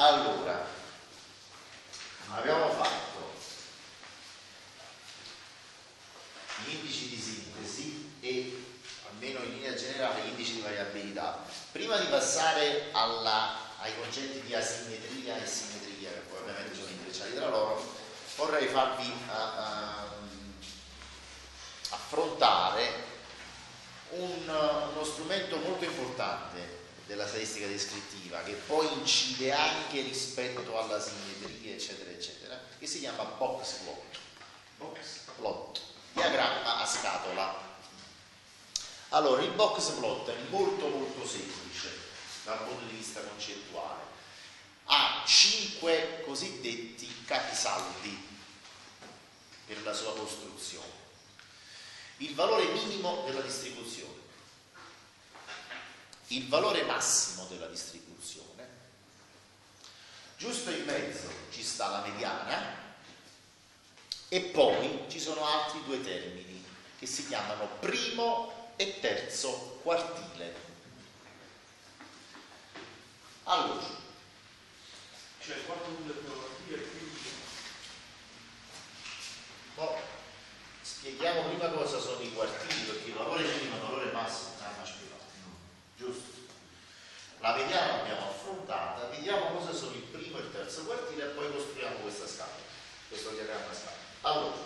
Allora, abbiamo fatto gli indici di sintesi e, almeno in linea generale, gli indici di variabilità. Prima di passare ai concetti di asimmetria e simmetria, che poi ovviamente sono intrecciati tra loro, vorrei farvi affrontare uno strumento molto importante della statistica descrittiva, che poi incide anche rispetto alla simmetria, eccetera, eccetera, che si chiama box plot. Box plot, diagramma a scatola. Allora, il box plot è molto molto semplice dal punto di vista concettuale. Ha 5 cosiddetti capisaldi per la sua costruzione. Il valore minimo della distribuzione, il valore massimo della distribuzione, giusto in mezzo ci sta la mediana e poi ci sono altri 2 termini che si chiamano primo e terzo quartile. Allora, cioè il quarto punto del primo quartile e quindi spieghiamo prima cosa sono i quartili, perché il valore minimo e il valore massimo hanno spiegato, giusto? La mediana l'abbiamo affrontata, vediamo cosa sono il primo e il terzo quartile e poi costruiamo questa scala, questo diagramma a scala. Allora,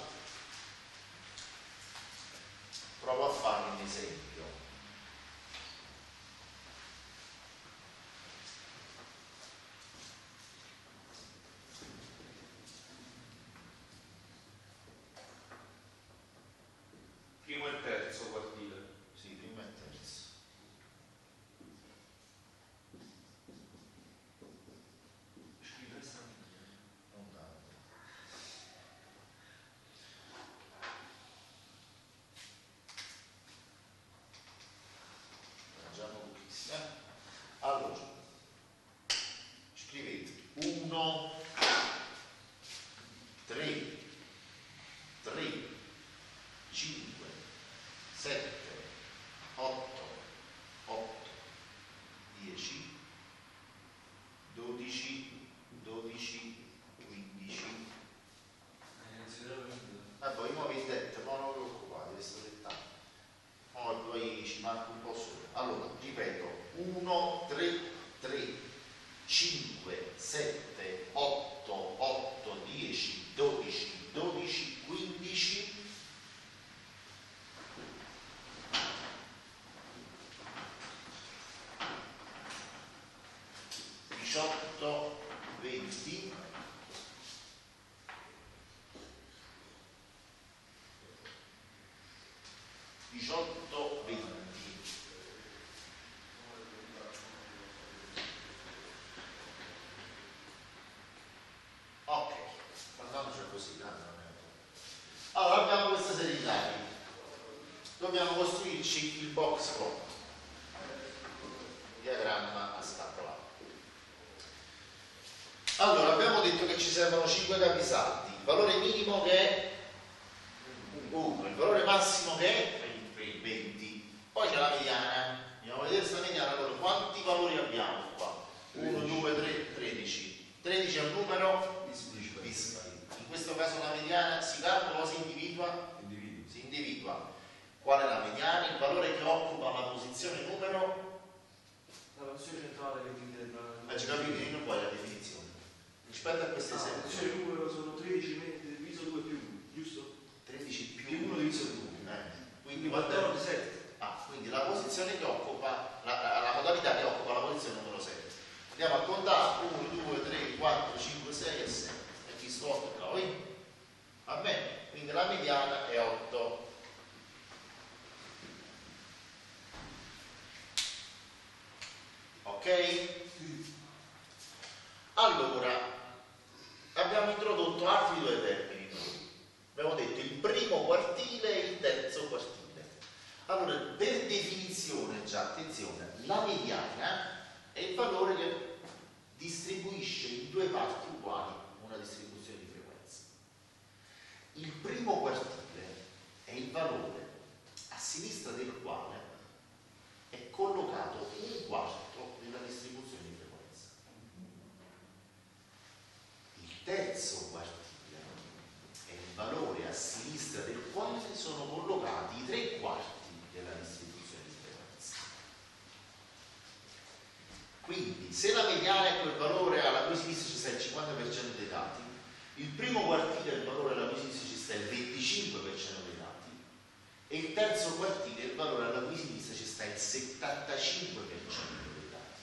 provo a fare un esempio. primo e terzo quartile. Sì, primo e terzo. Non tanto. Facciamo pochissimo. Allora, scrivete 1, 3, 3, 5, 7, 8, 8, 10, 12, 12, 15. Poi mi avete detto, ma non vi preoccupate, questo dettaglio. Poi ci manca un po' solo. Allora, ripeto, 1, 3, 3, 5, 7, 8, 8, 10, 12, 12, 15. 18, 20, 18, 20. Ok, parliamoci così, allora abbiamo questa serie di dati, dobbiamo costruirci il box plot, diagramma a scatola. Allora, abbiamo detto che ci servono 5 capisaldi, il valore minimo che è 1, il valore massimo che è 20, poi c'è la mediana, andiamo a vedere questa mediana. Allora, quanti valori abbiamo qua? 1, 2, 3, 13. 13 è un numero dispari. In questo caso la mediana si calcola o si individua? Si individua. Qual è la mediana? Il valore che occupa la posizione numero? La posizione centrale che quindi è Ci capite, non vuoi la definizione. Rispetto a questo esempio. cioè il numero sono 13 diviso 2 più 1, giusto? 13 Più 1 diviso 2. Quindi 7. Quindi la posizione che occupa, la modalità che occupa la posizione numero 7. Andiamo a contare 1, 2, 3, 4, 5, 6 e 7. E chi sto 8 poi? Va bene, quindi la mediana è 8. Ok? Allora, abbiamo introdotto altri 2 termini. Abbiamo detto il primo quartile e il terzo quartile. Allora, per definizione, già attenzione, la mediana è il valore che distribuisce in 2 parti uguali una distribuzione di frequenza. Il primo quartile è il valore a sinistra del quale è collocato un quarto della distribuzione di frequenza. Quindi se la mediana è quel valore alla cui sinistra ci sta il 50% dei dati, il primo quartile il valore alla cui sinistra ci sta il 25% dei dati e il terzo quartile il valore alla cui sinistra ci sta il 75% dei dati.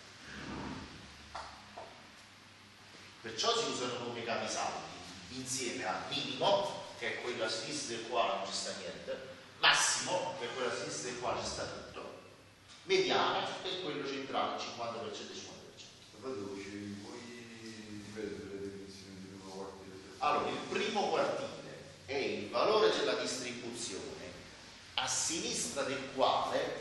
Perciò si usano come capisaldi insieme a minimo, che è quello a sinistra del quale non ci sta niente, massimo, che è quello a sinistra del quale ci sta tutto, mediana, che è quello centrale, 50% e 50%. Puoi ripetere le definizioni di primo quartile? Allora, il primo quartile è il valore della distribuzione a sinistra del quale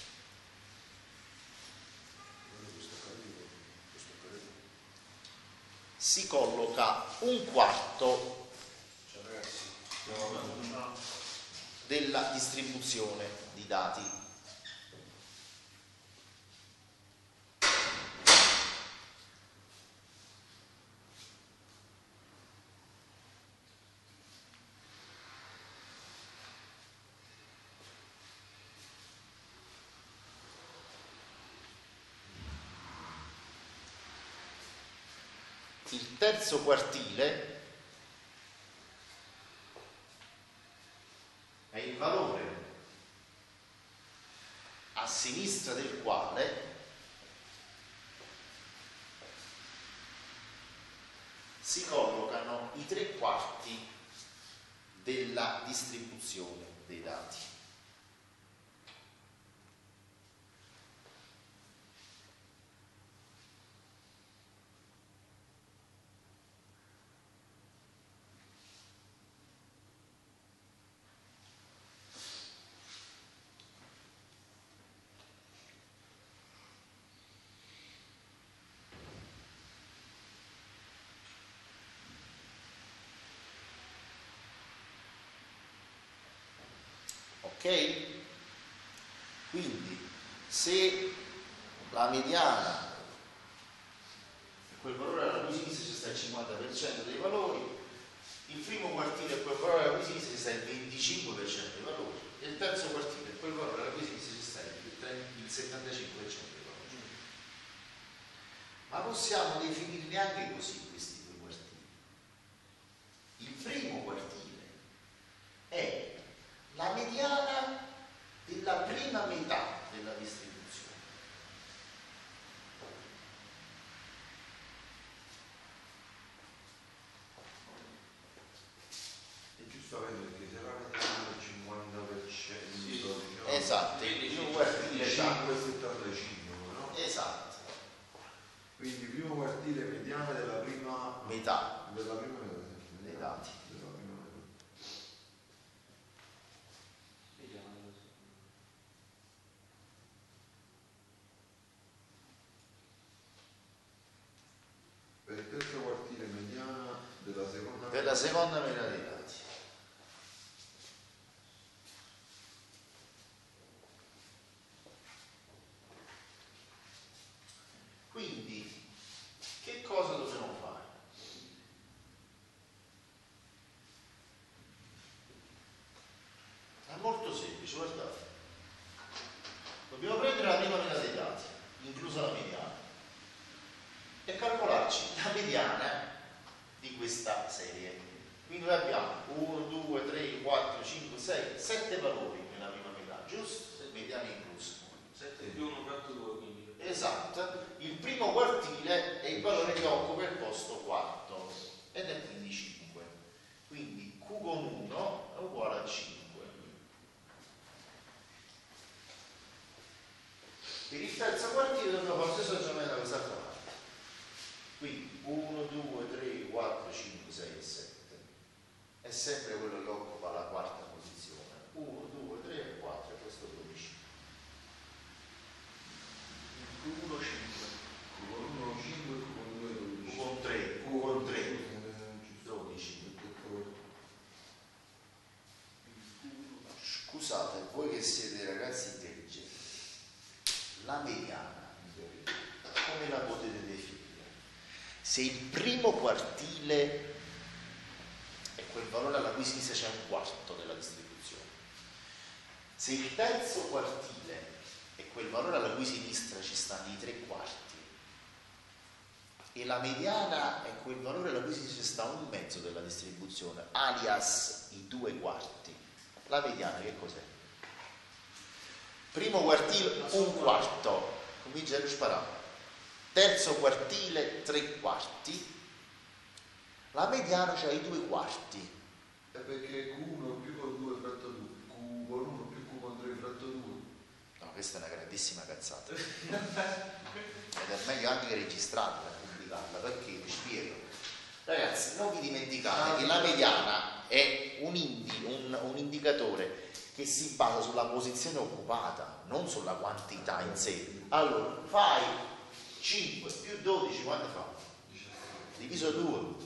si colloca un quarto della distribuzione di dati. Il terzo quartile è il valore a sinistra del quale si collocano i 3/4 della distribuzione dei dati. Ok? Quindi se la mediana è quel valore alla cui sinistra ci sta il 50% dei valori, il primo quartile è quel valore alla cui sinistra ci sta il 25% dei valori e il terzo quartile è quel valore alla cui sinistra ci sta il 75% dei valori. Ma possiamo definirli anche così questi due quartili. Il primo quartile è la mediana della prima metà della distribuzione. E giustamente perché se la mediana è il 50%, sì, diciamo, esatto, il primo quartile 5,75, no? Esatto. Quindi il primo quartile mediana della prima metà dei dati. Per il terzo quartile mediana della seconda metà dei dati. Quindi che cosa dobbiamo fare? È molto semplice, guardate. Dobbiamo prendere la prima metà dei dati, inclusa la mediana, e calcolarci la mediana di questa serie. Quindi noi abbiamo 1, 2, 3, 4, 5, 6, 7 valori nella prima metà, giusto? Se mediana inclusa. 7 più 1, 4, 2, quindi. Esatto. Il primo quartile è il valore che occupa il posto quarto ed è quindi 5. Quindi Q con 1 è uguale a 5. Per il terzo quartile dobbiamo fare lo stesso ragionamento da quest'altra parte. Quindi 1, 2, 3, 4, 5, 6 e 7 è sempre quello che occupa la quarta posizione. 1, 2, 3 e 4 e questo 12. 1, 5. con 1, 5, con 2, 12. Con 3, con 3, 12. Scusate, voi che siete ragazzi intelligenti, la mediana come la potete definire? Se il primo quartile è quel valore alla cui sinistra c'è un quarto della distribuzione, se il terzo quartile è quel valore alla cui sinistra ci stanno i 3/4 e la mediana è quel valore alla cui si sta un mezzo della distribuzione, alias i 2 quarti. La mediana che cos'è? Primo quartile 1 quarto, comincia a sparare. Terzo quartile 3 quarti. La mediana c'ha i 2 quarti. È perché Q1 più con 2 fratto 2, Q con 1 più Q con 3 fratto 2. No, questa è una grandissima cazzata. Ed è meglio anche registrarla e pubblicarla, perché vi spiego. Ragazzi, non vi dimenticate che la mediana è un indicatore che si basa sulla posizione occupata, non sulla quantità in sé. Allora, fai 5 più 12, quanto fa? Diviso 2.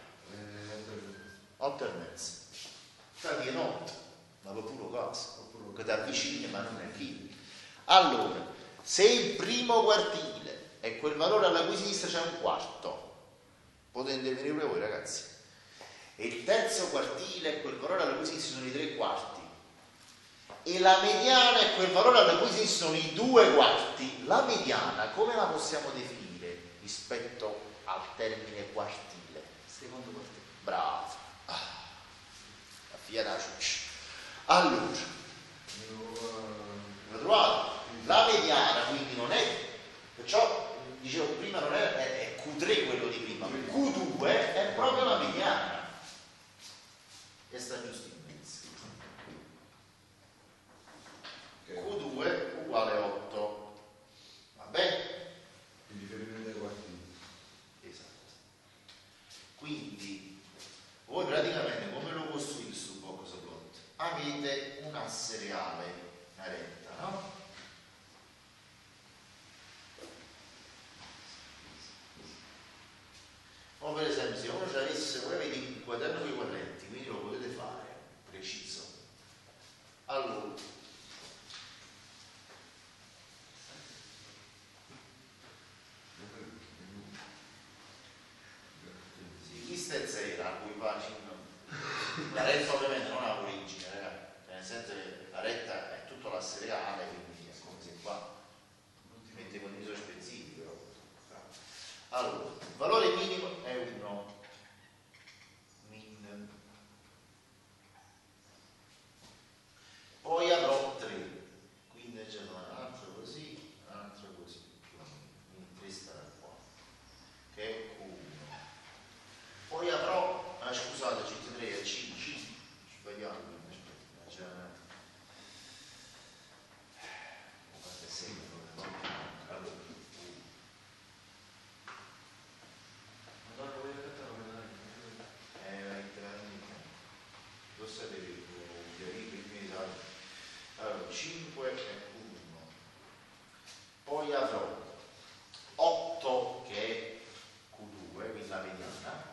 8 e mezzo. Sta viene 8, ma per puro caso, che ti avvicini ma non è chi. Allora, se il primo quartile è quel valore alla cui sinistra c'è un quarto, potete intervenire voi ragazzi, e il terzo quartile è quel valore alla cui sinistra sono i 3 quarti, e la mediana è quel valore alla cui sinistra sono i 2 quarti, la mediana come la possiamo definire rispetto al termine quartile? Secondo quartile. Bravo. La figlia da ciuccia. Allora, l'ho trovato? La mediana quindi non è, perciò dicevo prima non è Q3 quello di prima, Q2 è proprio la mediana e sta giusto in mezzo. Q2 uguale 8, va bene? Il riferimento ai quartili. Esatto. Quindi voi praticamente come lo costruite sul box plot? Avete un asse reale, una retta, no? O per esempio se uno ci avesse, voi avete il quaderno con i quadretti, quindi lo potete fare preciso. Allora, sì, questa è zero, a cui pagina. La retta ovviamente non ha origine, nel senso che la retta è tutto l'asse reale, quindi è come se qua non ti metti con il misura specifico. Allora, il valore minimo è 1 min, poi avrò 3, quindi c'è un altro così, quindi 3 starà qua, che è Q1. Poi avrò, scusate, 3 è C, sbagliato, c'è quanto è sempre, allora, Madonna, voglio cantare come lo sapete, allora 5 è 1, poi avrò 8 che è Q2, quindi la mediana,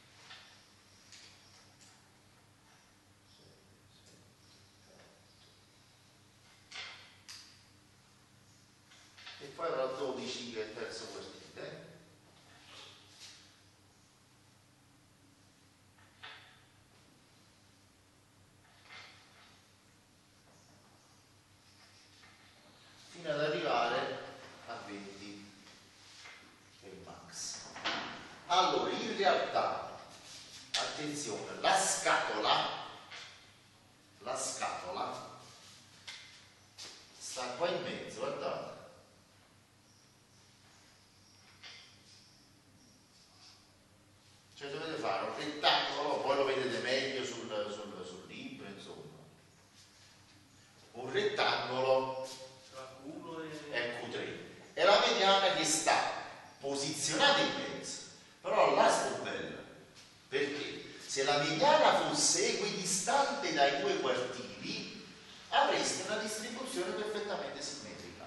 e poi avrò 12 che è il terzo quartile. Fino ad arrivare a 20 che è il max. Allora, in realtà, attenzione, la scatola sta qua in mezzo, guardate. Cioè dovete fare un rettangolo, poi lo vedete meglio sul libro, insomma. Un rettangolo Tra Q1 è Q3 e la mediana che sta posizionata in mezzo, però là sta bella, perché se la mediana fosse equidistante dai 2 quartili avreste una distribuzione perfettamente simmetrica.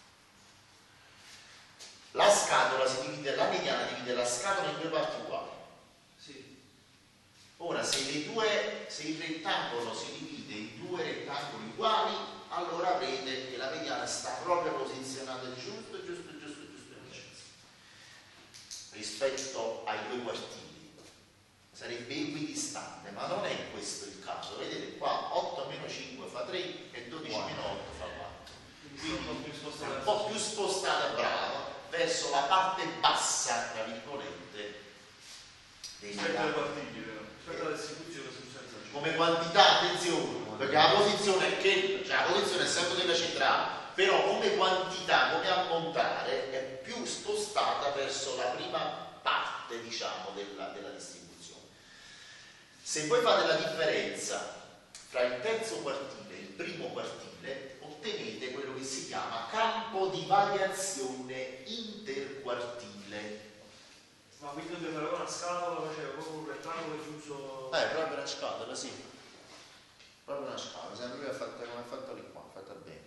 La scatola la mediana divide la scatola in 2 parti uguali. Sì. Ora se il rettangolo si divide in 2 rettangoli uguali, allora avrete che la mediana sta proprio posizionata giusto in mezzo rispetto ai 2 quartili. Sarebbe equidistante, ma non è questo il caso. Vedete qua 8 meno 5 fa 3 e 12 meno 8 fa 4. Quindi un po' più spostata, brava, verso verso la parte bassa, tra virgolette, dei Rispetto alle legami. quartiglie, rispetto alla distribuzione su senza C. Come quantità, attenzione, perché la posizione è che, cioè la posizione è sempre quella centrale, però come quantità, come ammontare, è più spostata verso la prima parte, diciamo, della distribuzione. Se voi fate la differenza fra il terzo quartile e il primo quartile, ottenete quello che si chiama campo di variazione interquartile. Ma quindi dobbiamo fare una scatola, faceva proprio un rettangolo chiuso. Proprio una scatola, sì. Proprio una scatola, sempre lui ha fatto come ha fatto lì qua, fatta bene.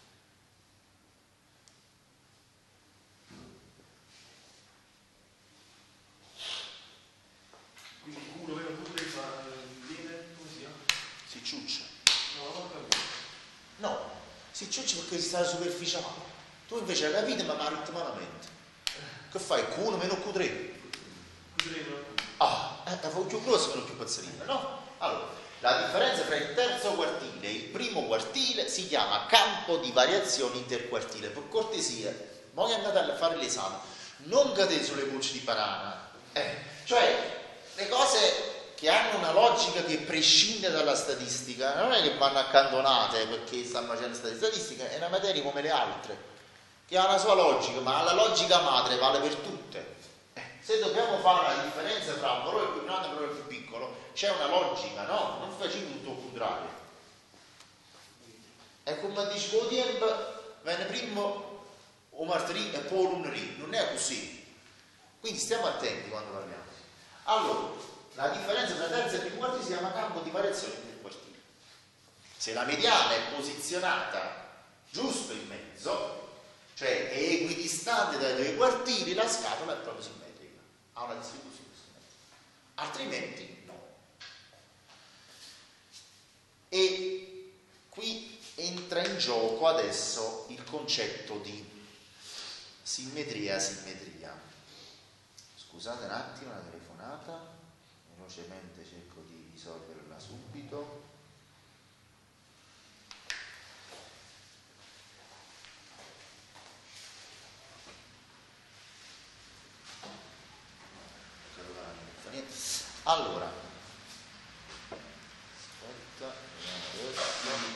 Quindi Q1 meno Q3 viene, come si chiama? Si ciuccia. No, non ho capito. No, si ciuccia perché si sta superficiale. Tu invece hai capito ma aritmeticamente. Che fai? Q1 meno Q3? Q3 meno Q. Fa più grosso meno più pizzerino, no? Allora, la differenza tra il terzo quartile e il primo quartile si chiama campo di variazione interquartile. Per cortesia, voi andate a fare l'esame, non cadete sulle bucce di banana. Cioè, le cose che hanno una logica che prescinde dalla statistica, non è che vanno accantonate perché stanno facendo statistica, è una materia come le altre, che ha una sua logica, ma la logica madre vale per tutte. Se dobbiamo fare la differenza tra un valore più grande e un valore più piccolo, c'è una logica, no? Non facciamo tutto il contrario. È come dice o tempo, viene primo o martedì e poi lunedì, non è così. Quindi stiamo attenti quando parliamo. Allora, la differenza tra terzo e primo quartile si chiama campo di variazione del quartile. Se la mediana è posizionata giusto in mezzo, cioè è equidistante dai due quartili, la scatola è proprio simmetrica, ha una distribuzione simmetrica, altrimenti no. E qui entra in gioco adesso il concetto di simmetria e asimmetria. Scusate un attimo la telefonata, velocemente cerco di risolverla subito. Allora, aspetta, vediamo adesso.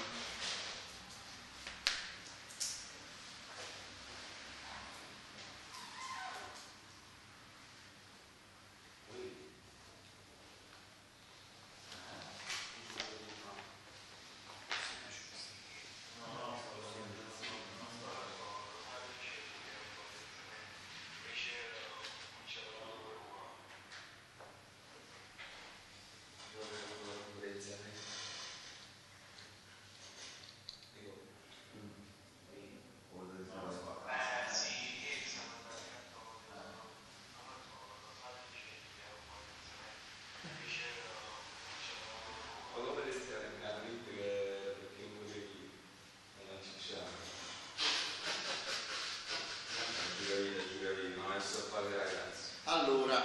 Allora,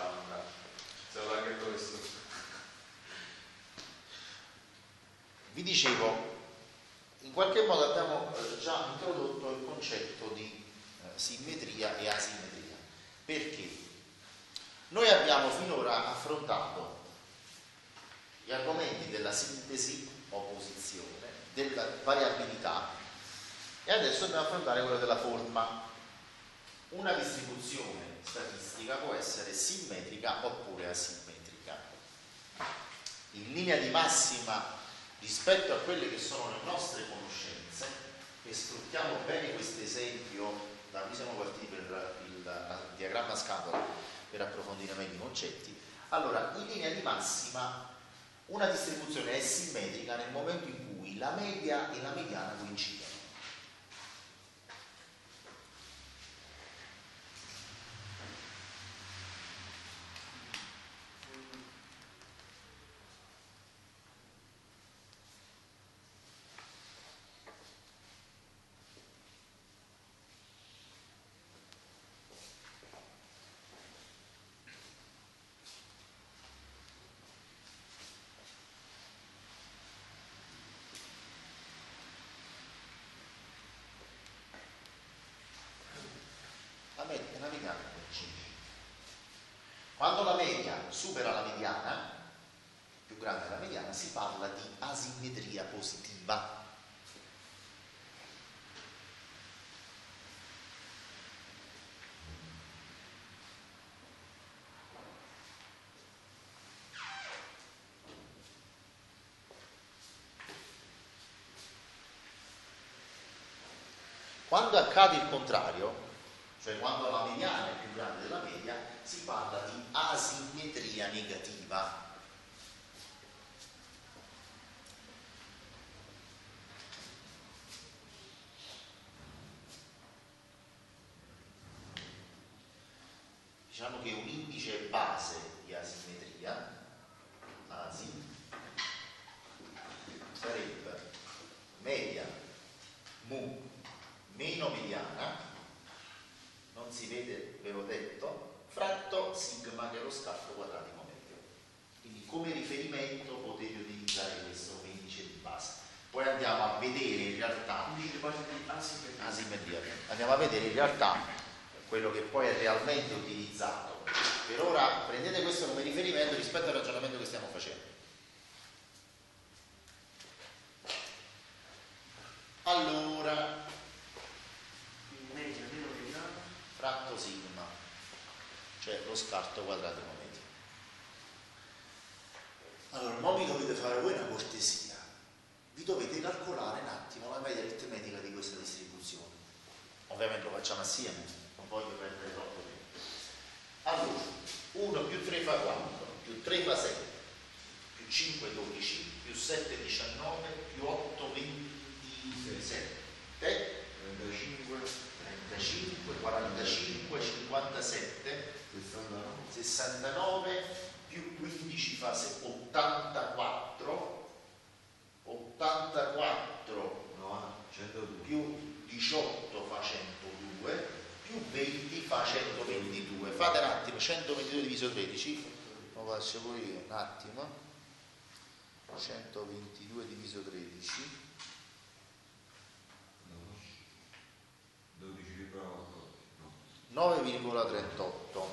vi dicevo, in qualche modo abbiamo già introdotto il concetto di simmetria e asimmetria. Perché? Noi abbiamo finora affrontato gli argomenti della sintesi, opposizione, della variabilità e adesso dobbiamo affrontare quello della forma. Una distribuzione statistica può essere simmetrica oppure asimmetrica. In linea di massima rispetto a quelle che sono le nostre conoscenze, e sfruttiamo bene questo esempio da cui siamo partiti per il diagramma scatola per approfondire meglio i concetti. Allora, in linea di massima una distribuzione è simmetrica nel momento in cui la media e la mediana coincidono. la mediana è 5. Quando la media supera la mediana, più grande la mediana, si parla di asimmetria positiva. Quando accade il contrario, cioè quando la mediana è più grande della media, si parla di asimmetria negativa. Diciamo che un indice base di asimmetria, ASI, sarebbe media mu meno mediana, non si vede, ve l'ho detto, fratto sigma che è lo scatto quadratico medio. Quindi come riferimento potete utilizzare questo come indice di base. Poi andiamo a vedere in realtà indice di base di asimmetria. Andiamo a vedere in realtà quello che poi è realmente utilizzato. Per ora prendete questo come riferimento rispetto al ragionamento che stiamo facendo. Allora, fratto sigma, cioè lo scarto quadratico medio. Allora, ora mi dovete fare voi una cortesia, vi dovete calcolare un attimo la media aritmetica di questa distribuzione. Ovviamente lo facciamo assieme, non voglio perdere troppo tempo. Allora, 1 più 3 fa 4, più 3 fa 7, più 5 12, più 7 19, più 8 27, 35, 45, 57, 69, più 15 fa 84, 84 più 18 fa 102, più 20 fa 122. Fate un attimo, 122 diviso 13, lo faccio pure io un attimo, 122 diviso 13, 9,38.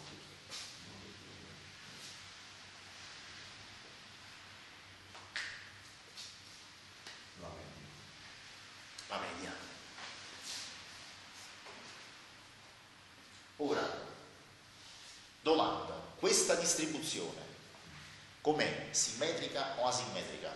La media. Ora, domanda, questa distribuzione com'è? Simmetrica o asimmetrica?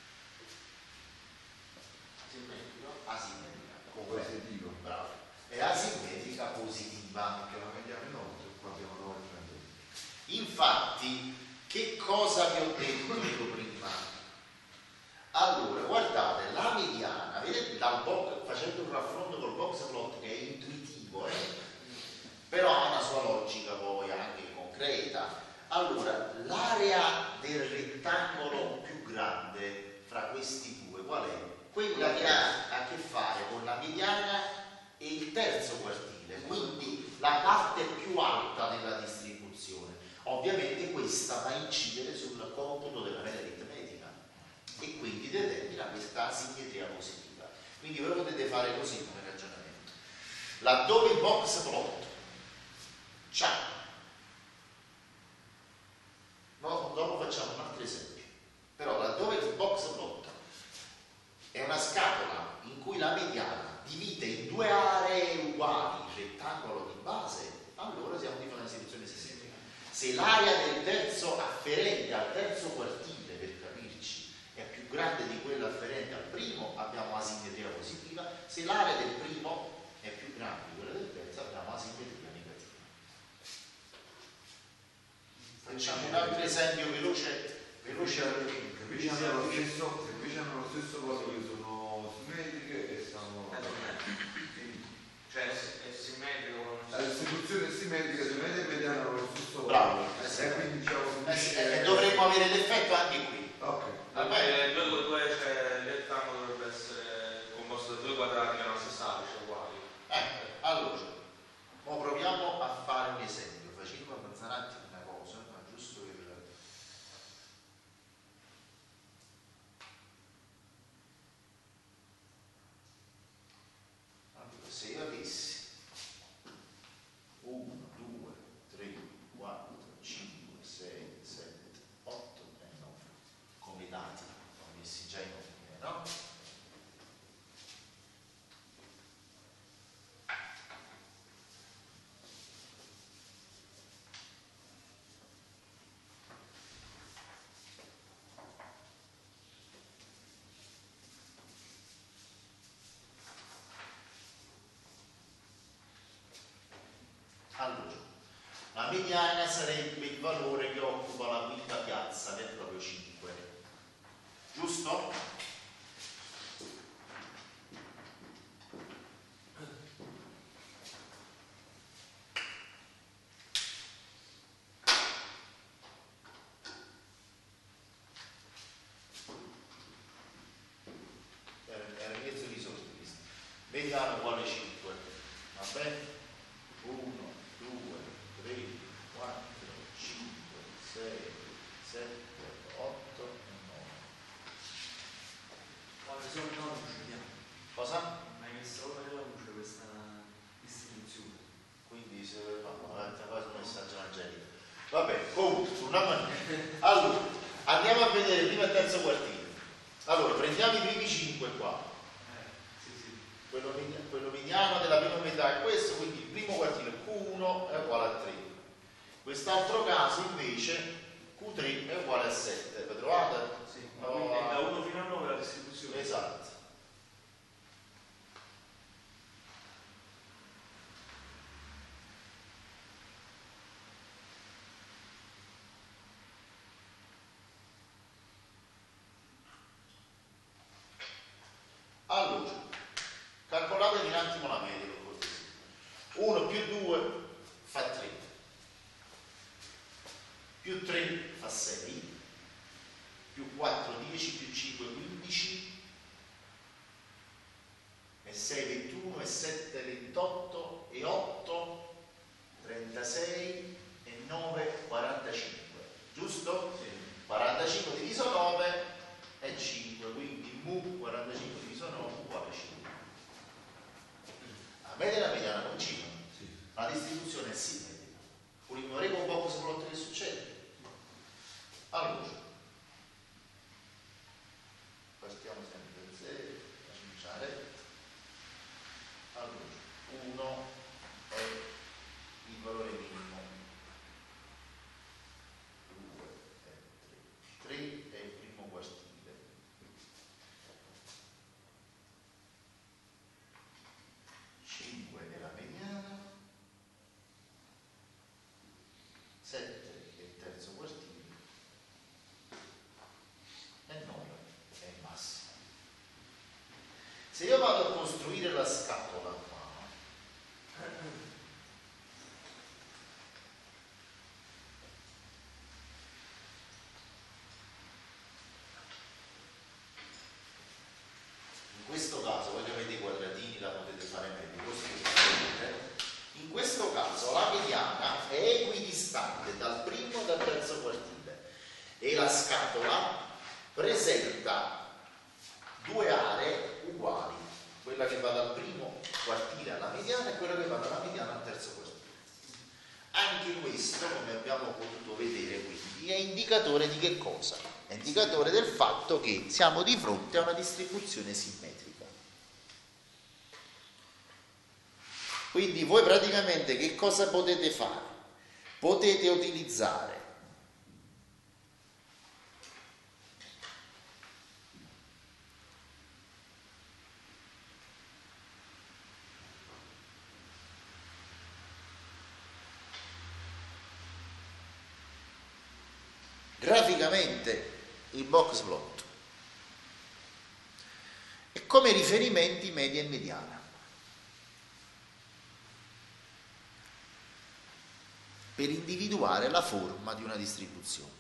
Asimmetrica. Com'è? Positivo. Bravo. È asimmetrica positiva. Perché la mediana è 8 e qua abbiamo 9. Infatti, che cosa vi ho detto io prima? Allora, guardate, la mediana, vedete facendo un raffronto col box plot che è intuitivo, però ha una sua logica poi anche concreta. Allora, l'area del rettangolo più grande fra questi due qual è? Quella che ha a che fare con la mediana e il terzo quartile, quindi la parte più alta della distribuzione. Ovviamente questa va a incidere sul computo della media aritmetica e quindi determina questa asimmetria positiva. Quindi voi potete fare così come ragionamento. Laddove il box plot c'ha, dopo facciamo un altro esempio, però laddove il box plot è una scatola in cui la mediana divide in due aree uguali il rettangolo di base, allora siamo di fronte a una situazione simmetrica. Se l'area del terzo afferente al terzo quartile, per capirci, è più grande di quella afferente al primo, abbiamo asimmetria positiva. Se l'area del primo è più grande di quella del terzo, abbiamo asimmetria negativa. Facciamo un altro esempio veloce. Se invece hanno lo stesso valore, sono simmetriche e stanno. Cioè è simmetrico. La distribuzione è simmetrica, se media e mediana hanno lo stesso Bravo. valore. E quindi diciamo E dovremmo avere l'effetto anche qui. Ok. Vabbè, due c'è il rettangolo dovrebbe essere composto da due quadrati che hanno la stessa area, cioè uguali. Allora, ora proviamo a fare un esempio. Facciamo avanzare un attimo una cosa, ma giusto per. Allora, se io avessi La mediana sarebbe il valore che occupa la quinta piazza, che è proprio 5. Giusto? Era mezzo risolto questo. Mediana uguale 5. Va bene? 1, 2, 3, 4, 5, 6, 7, 8 e 9. Ma ne sono no, luce, vediamo. Cosa? Ma hai messo ora nella luce questa distribuzione. Quindi se quasi un messaggio angelico. Vabbè, comunque, torniamo a noi. Allora, andiamo a vedere prima e terzo quartile. Allora, prendiamo i primi 5 qua. Sì, sì. Quello mediano della prima metà è questo, quindi il primo quartile Q1 è uguale a 3. Quest'altro caso invece Q3 è uguale a 7. Lo trovate? Sì, ma quindi da 1 fino a 9 la distribuzione. Esatto. Allora, calcolatevi un attimo la media per cortesia. 1 più 2 fa 3, più 3 fa 6, più 4 10, più 5 15, e 6 21, e 7 28, e 8 36, e 9 45. Giusto? Sì. 45 diviso 9 è 5, quindi mu 45 diviso 9 uguale 5. La media e la mediana continuano. Sì. La distribuzione è simmetrica. Ignoreremo un po' cosa volete che succede. Allora, partiamo sempre da 0, cominciare. Allora, 1 è il valore minimo, 2 è 3, 3 è il primo quartile, 5 è la mediana, 7 è il terzo quartile e 9 è il massimo. Se io vado a costruire la scatola qua, in questo caso, voi che avete i quadratini la potete fare meglio, così che vedete. In questo caso la mediana è equidistante dal primo e dal terzo quartile e la scatola presenta due aree uguali, quella che va dal primo quartile alla mediana e quella che va dalla mediana al terzo quartile. Anche questo, come abbiamo potuto vedere, quindi è indicatore di che cosa? È indicatore del fatto che siamo di fronte a una distribuzione simmetrica. Quindi voi praticamente che cosa potete fare? Potete utilizzare graficamente il box plot e come riferimenti media e mediana per individuare la forma di una distribuzione.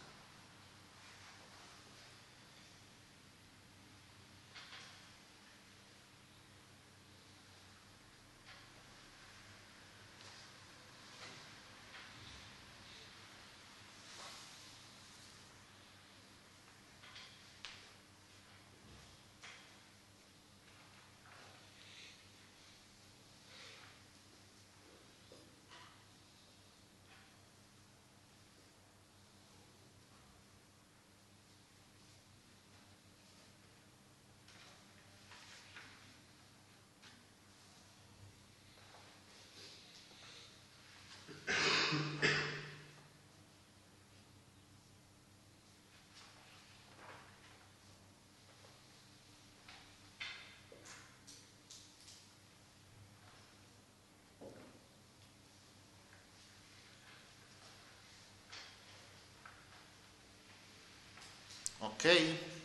Ok?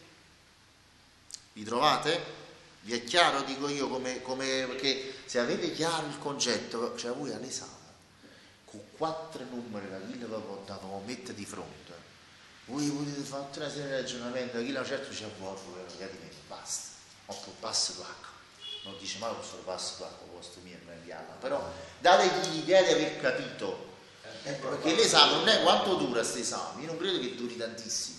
Vi trovate? Vi è chiaro? Dico io come perché se avete chiaro il concetto, cioè voi all'esame con 4 numeri da chi vi portavo mette di fronte, voi potete fare tutta una serie di ragionamenti, da chi non certo c'è vuoto, basta, oppure passo d'acqua, non dice mai questo passo d'acqua posto mio però dategli l'idea di aver capito, perché l'esame non è quanto dura questo esame, io non credo che duri tantissimo.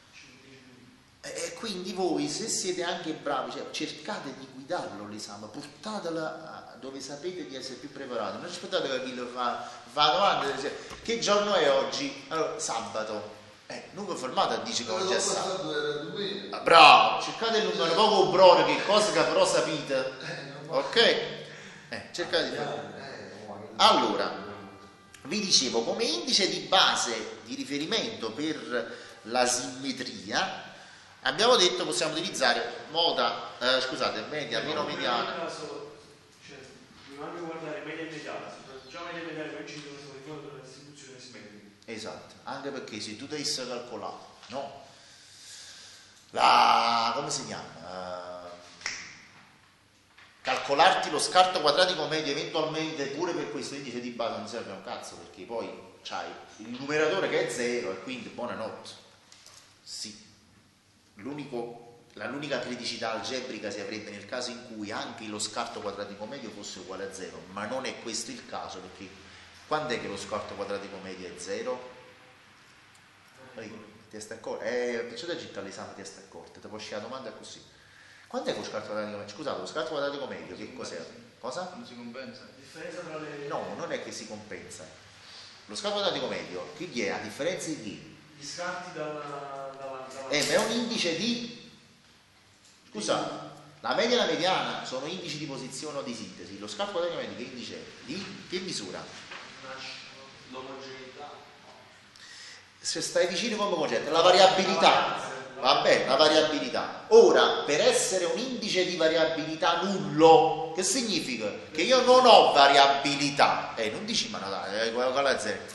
E quindi voi, se siete anche bravi, cioè, cercate di guidarlo l'esame, portatela dove sapete di essere più preparati, non aspettate che chi lo fa domanda, cioè, che giorno è oggi? Allora, sabato. Non vi fermate a dire che oggi è sabato. Bravo, cercate il numero poco broro, che cosa che però sapete. Ok? Cercate di fare. Allora, vi dicevo, come indice di base di riferimento per la simmetria, abbiamo detto possiamo utilizzare media, meno mediana. Dobbiamo anche guardare media e mediana, già media e mediana coincidono con il modo della distribuzione simmetrica. Esatto, anche perché se tu dovessi calcolare, no? Come si chiama? Calcolarti lo scarto quadratico medio eventualmente pure per questo indice di base non serve un cazzo, perché poi c'hai il numeratore che è 0 e quindi buonanotte. Sì. L'unica criticità algebrica si avrebbe nel caso in cui anche lo scarto quadratico medio fosse uguale a 0, ma non è questo il caso, perché quando è che lo scarto quadratico medio è 0? Ti stai accorto? Perciò da città l'esame ti stai accorto, ti può uscire la domanda così. Quando è che lo scarto quadratico medio? Scusate, lo scarto quadratico medio che cos'è? Cosa? Non si compensa? La differenza tra le... No, non è che si compensa. Lo scarto quadratico medio, che è? A differenza di chi? Gli scarti dalla Ma è un indice di... Scusate, la media e la mediana sono indici di posizione o di sintesi. Lo scarto quadratico medio che indice è? Di che misura? L'omogeneità. Se stai vicino come concetto, la variabilità. Vabbè, la variabilità. Ora, per essere un indice di variabilità nullo, che significa? Che io non ho variabilità. Non dici ma no, dai, quella è 0.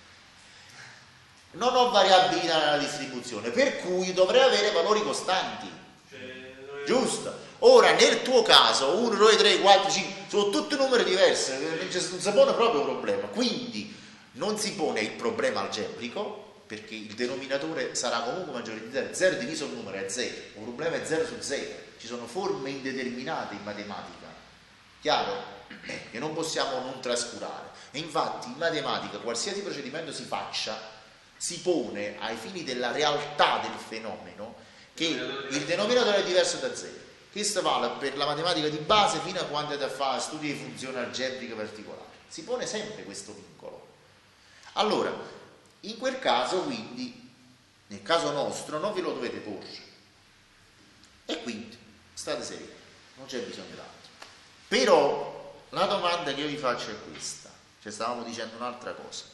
Non ho variabilità nella distribuzione, per cui dovrei avere valori costanti. Giusto? Ora, nel tuo caso, 1, 2, 3, 4, 5, sono tutti numeri diversi, non si pone proprio un problema. Quindi non si pone il problema algebrico, perché il denominatore sarà comunque maggiore di 0. 0 diviso il numero è 0, un problema è 0 su 0. Ci sono forme indeterminate in matematica, chiaro? Che non possiamo non trascurare. E infatti in matematica qualsiasi procedimento si faccia, si pone ai fini della realtà del fenomeno che il denominatore è diverso da 0. Questo vale per la matematica di base fino a quando è a fare studi di funzioni algebriche particolari. Si pone sempre questo vincolo. Allora, in quel caso, quindi, nel caso nostro, non ve lo dovete porre. E quindi, state sereni, non c'è bisogno d'altro. Però, la domanda che io vi faccio è questa. Cioè, stavamo dicendo un'altra cosa.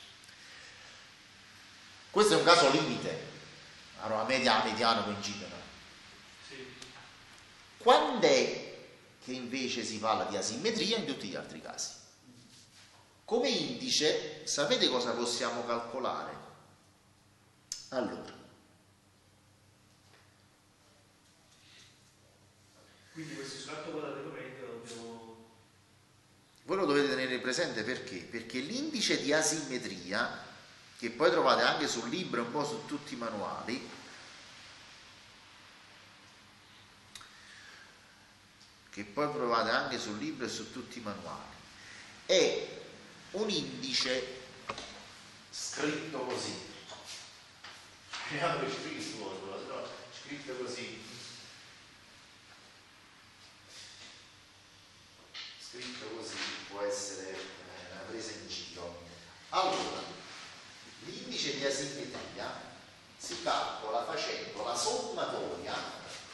Questo è un caso limite. Allora, media e mediano coincidono. Sì. Quando è che invece si parla di asimmetria in tutti gli altri casi? Come indice, sapete cosa possiamo calcolare? Allora, Quindi questo scarto quadratico medio lo dobbiamo... voi lo dovete tenere presente perché? Perché l'indice di asimmetria, che poi trovate anche sul libro e un po' su tutti i manuali, è un indice scritto così. Scritto così. Scritto così può essere una presa in giro. Allora, l'indice di asimmetria si calcola facendo la sommatoria.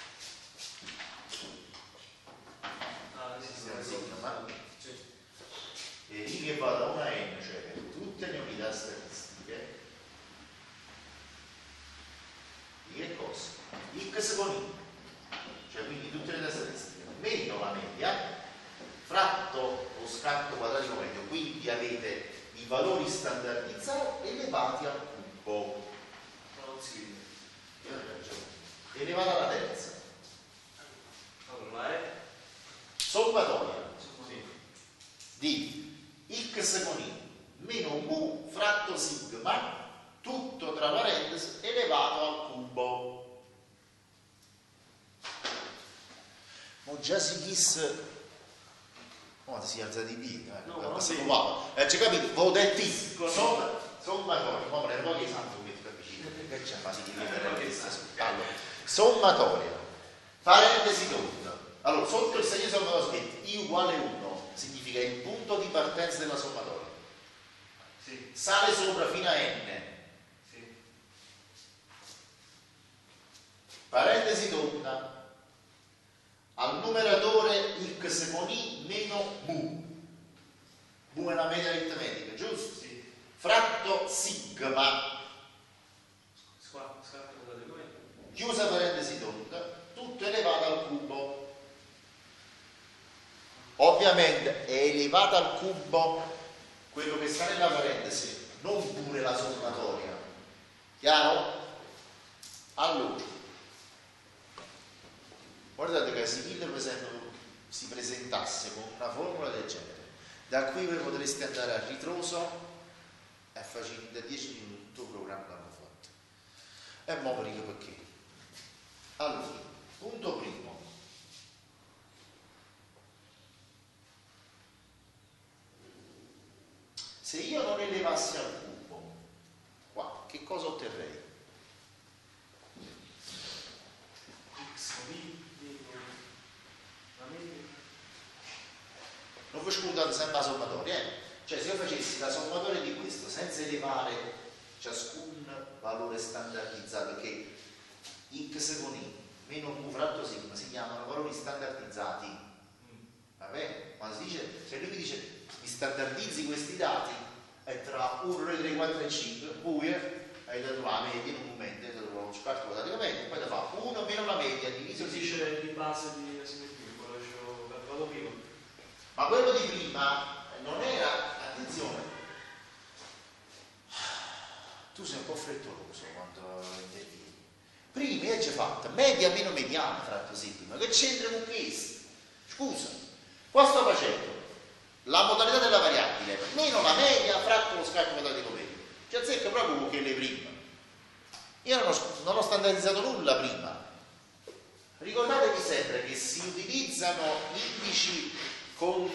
E lì che va da una n, cioè per tutte le unità statistiche, di che cosa? X con Y, cioè quindi tutte le unità statistiche, meno la media, fratto lo scatto quadratico medio, quindi avete valori standardizzati elevati al cubo. Non si vede. elevata alla terza. Allora, la è Sommatoria sì. di x con i meno mu fratto sigma, tutto tra parentesi elevato al cubo. Ma già si disse, oh, si alza di piedi, No, non non si sì. può, c'è capito? Vo detto sommatoria, ma ne voglio santo che ti vicino, che c'è ma si allora, sommatoria, parentesi tonda. Allora, sotto il segno sommatorio scritto I uguale 1 significa il punto di partenza della sommatoria. Sì. Sale sopra fino a n. Sì. Parentesi tonda. Al numeratore x con i meno mu. Mu è una media aritmetica, giusto? Sì. Fratto sigma. Scatto praticamente. Chiusa parentesi tonda, tutto elevato al cubo. Ovviamente è elevata al cubo quello che sta nella parentesi, non pure la sommatoria. Chiaro? Allora, guardate che se Hitler per esempio si presentasse con una formula del genere, da qui voi potreste andare a ritroso e facendo da 10 minuti tutto il programma l'hanno fatto. E mo vi dico perché. Allora, punto primo. Se io non elevassi al cubo, qua, che cosa otterrei? X con I meno la media. Non vi scordate sempre la sommatoria, Cioè se io facessi la sommatoria di questo senza elevare ciascun valore standardizzato, perché x con i meno mu fratto sigma si chiamano valori standardizzati. Vabbè? Quando si dice, se lui mi dice mi standardizzi questi dati, è tra 1, 2, 3, 4 e 5, poi hai dato la media in un momento, hai dato lo scarto quadraticamente, poi da fa 1 meno la media diviso Si dice di base di asimmetria, quello che ho calcolato prima. Ma quello di prima non era, attenzione, tu sei un po' frettoloso quando intervieni. Prima hai già fatto media meno mediana fratto sigma, che c'entra con questo? Scusa, qua sto facendo la modalità della variabile meno la media fratto lo scalcolo quadratico medio. Ci azzecca proprio con quelle prima. Io non ho standardizzato nulla prima. Ricordatevi sempre che si utilizzano indici con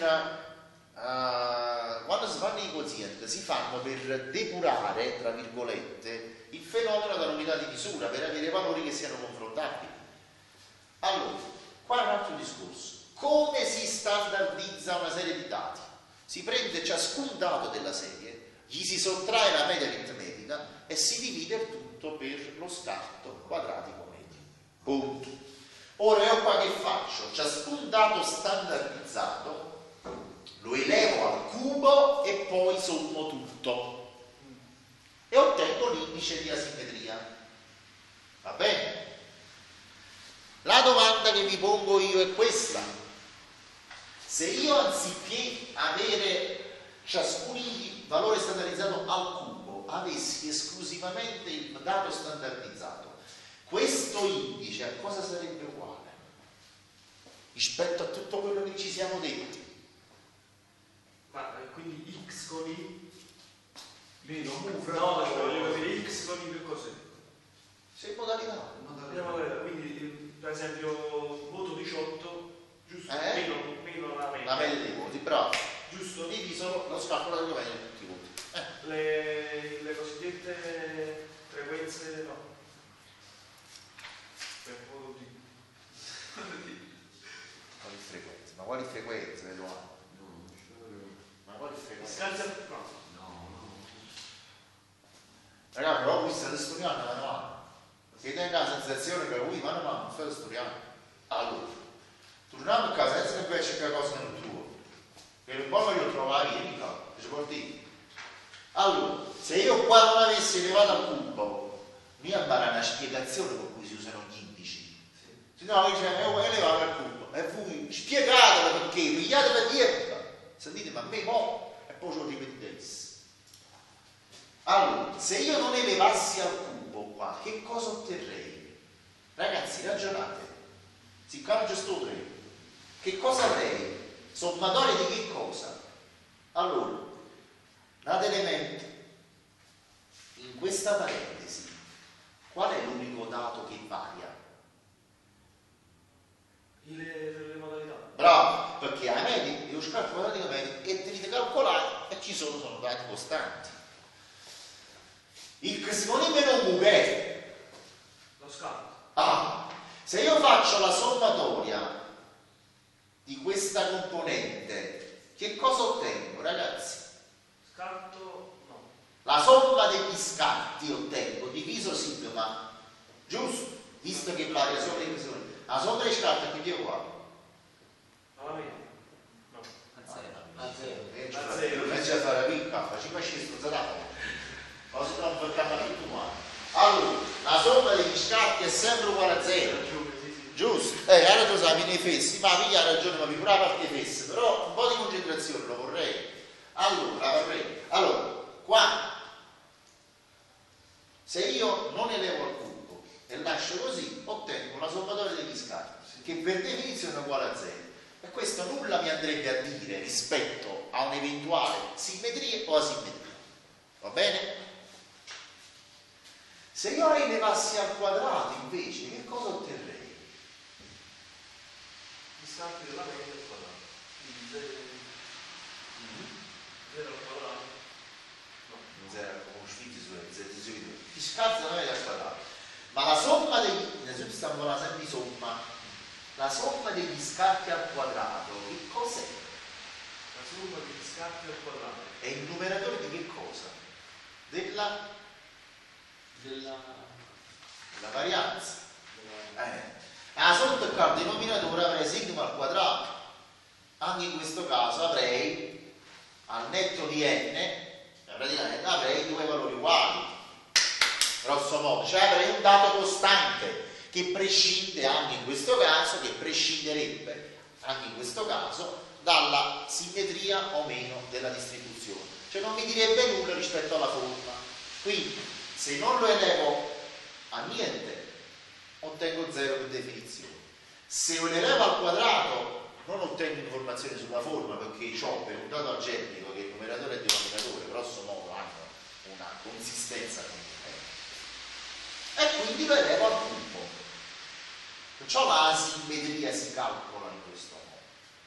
quando si fanno i quozienti si fanno per depurare, tra virgolette, il fenomeno dall'unità di misura, per avere valori che siano confrontabili. Allora, qua è un altro discorso. Come si standardizza una serie di dati? Si prende ciascun dato della serie, gli si sottrae la media aritmetica e si divide il tutto per lo scatto quadratico medio. Punto. Ora io qua che faccio? Ciascun dato standardizzato lo elevo al cubo e poi sommo tutto e ottengo l'indice di asimmetria. Va bene? La domanda che vi pongo io è questa: se io anziché avere ciascun valore standardizzato al cubo avessi esclusivamente il dato standardizzato, questo indice a cosa sarebbe uguale rispetto a tutto quello che ci siamo detti? Ma quindi x con i meno mu no, fratto voglio capire x con i che cos'è? Se modalità. Andiamo a vedere, quindi per esempio voto 18 giusto? Meno la media. La media dei voti, bravo. Giusto? Diviso lo scalcolo del governo di tutti i voti. Le cosiddette frequenze no. Per voto di Quali frequenze? Ma quali frequenze le hanno? Ma quali frequenze? scansa no. Ragazzi, però qui state studiando mano a mano. Che tenga la sensazione che voi mano a mano non state studiando. Allora, torniamo a casa senza che vai a cercare cose nel tuo. Perché poi voglio trovare io mica, ci può dire. Allora, se io qua non avessi elevato al cubo, mi appare una spiegazione con cui si usano gli indici. Se no, io elevato al cubo. E voi spiegatelo perché, pigliate per dire. Sentite, ma a me mo, e poi ce lo ripetete. Allora, se io non elevassi al cubo qua, che cosa otterrei? Ragazzi, ragionate. Siccome già sto tre, che cosa avrei? Sommatoria di che cosa? Allora, date elemento. In questa parentesi, qual è l'unico dato che varia? Le modalità. Bravo, perché a media, io scatto matematicamente e devi calcolare e ci sono dati costanti. Il che si pone meno un è Lo scatto. se io faccio la sommatoria di questa componente, che cosa ottengo, ragazzi? Scatto no. La somma degli scatti ottengo diviso sigma, giusto? Visto che varia solo in questo momento. La somma degli scatti è quindi uguale. Alla media? No. A zero. Invece a fare picca, ci faccio scusa cosa non facciamo tutto uguale. Allora, la somma degli scatti è sempre uguale a 0. Giusto? Allora tu sai, nei fessi, ma piglia ragione, ma pure la parte fesse, però un po' di concentrazione lo vorrei. Allora, qua, se io non elevo al cubo e lascio così, ottengo una sommatoria degli scatti, che per definizione è uguale a 0. E questo nulla mi andrebbe a dire rispetto a un'eventuale simmetria o asimmetria. Va bene? Se io elevassi al quadrato invece, che cosa otterrei? Gli scatti della media al quadrato. Quindi 0 al quadrato? No. Non sarà come usciti su gli scatti della media al quadrato. Ma la somma degli, innanzitutto stiamo parlando sempre di somma, la somma degli scatti al quadrato, che cos'è? La somma degli scatti al quadrato. È il numeratore di che cosa? Della varianza. Sotto il denominatore avrei sigma al quadrato. Anche in questo caso avrei al netto di n, praticamente avrei due valori uguali, grosso modo, cioè avrei un dato costante che prescinde anche in questo caso, che prescinderebbe anche in questo caso dalla simmetria o meno della distribuzione, cioè non mi direbbe nulla rispetto alla forma. Quindi se non lo elevo a niente ottengo 0 per definizione. Se lo elevo al quadrato non ottengo informazioni sulla forma, perché ciò per un dato algebrico che il numeratore e il denominatore grosso modo hanno una consistenza comune, e quindi lo elevo al cubo. Perciò la asimmetria si calcola in questo modo.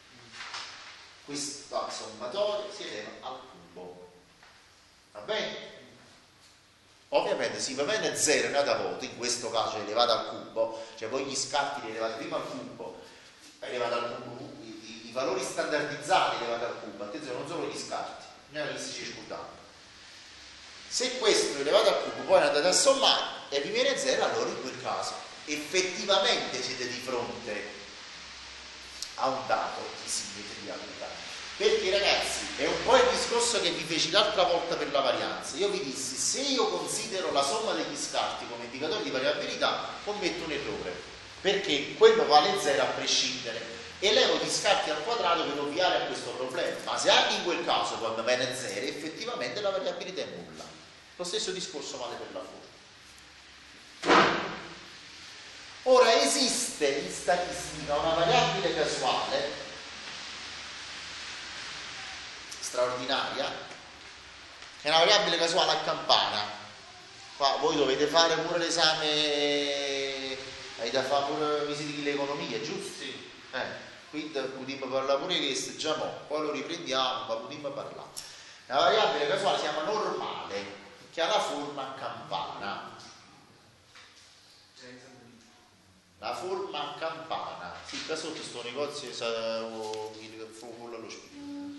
Questa sommatoria si eleva al cubo. Va bene? Ovviamente si va bene 0 è nata a voto, in questo caso è elevata al cubo, cioè voi gli scatti li elevate prima al cubo, elevate al cubo i valori standardizzati elevati al cubo, attenzione, non solo gli scatti, noi li stiamo circondando. Se questo è elevato al cubo, poi andate a sommare e vi viene 0, allora in quel caso effettivamente siete di fronte a un dato di simmetria unitaria. Perché ragazzi, è un po' il discorso che vi feci l'altra volta per la varianza. Io vi dissi, se io considero la somma degli scatti come indicatore di variabilità, commetto un errore, perché quello vale 0 a prescindere. Elevo gli scatti al quadrato per ovviare a questo problema. Ma se anche in quel caso quando viene 0, effettivamente la variabilità è nulla. Lo stesso discorso vale per la forma. Ora, esiste in statistica una variabile casuale straordinaria, che è una variabile casuale a campana. Qua voi dovete fare pure l'esame, hai da fare pure visiti dell'economia, giusto? Sì. Qui potremmo parlare pure di questo, già mo, poi lo riprendiamo, ma potremmo parlare. La variabile casuale si chiama normale, che ha la forma a campana. La forma a campana. Sì, da sotto sto negozio il fuoco allo spirito.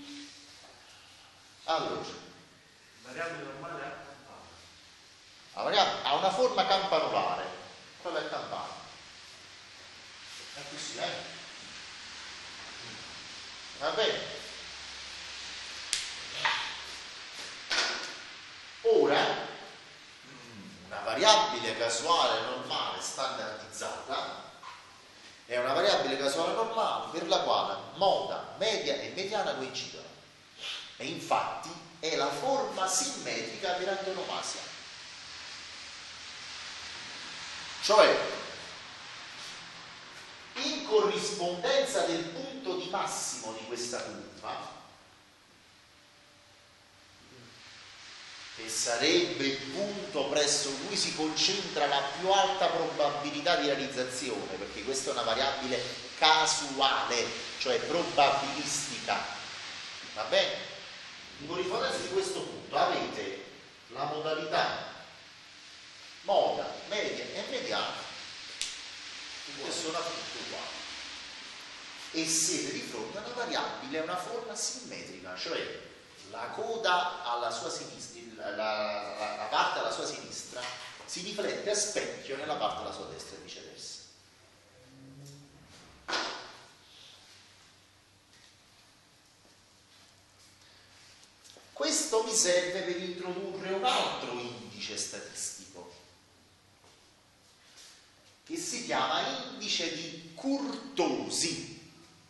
Allora, variabile normale a campana. la variabile ha una forma campanulare, quella è campana. È così, Va bene. Ora, una variabile casuale normale standardizzata è una variabile casuale normale per la quale moda, media e mediana coincidono. E infatti è la forma simmetrica per antonomasia. Cioè, corrispondenza del punto di massimo di questa curva, che sarebbe il punto presso cui si concentra la più alta probabilità di realizzazione, perché questa è una variabile casuale, cioè probabilistica, va bene? In corrispondenza di questo punto avete la modalità moda, media e mediana, che sono tutte uguali, e siete di fronte a una variabile, una forma simmetrica, cioè la coda alla sua sinistra, la parte alla sua sinistra si riflette a specchio nella parte alla sua destra e viceversa. Questo mi serve per introdurre un altro indice statistico che si chiama indice di Kurtosi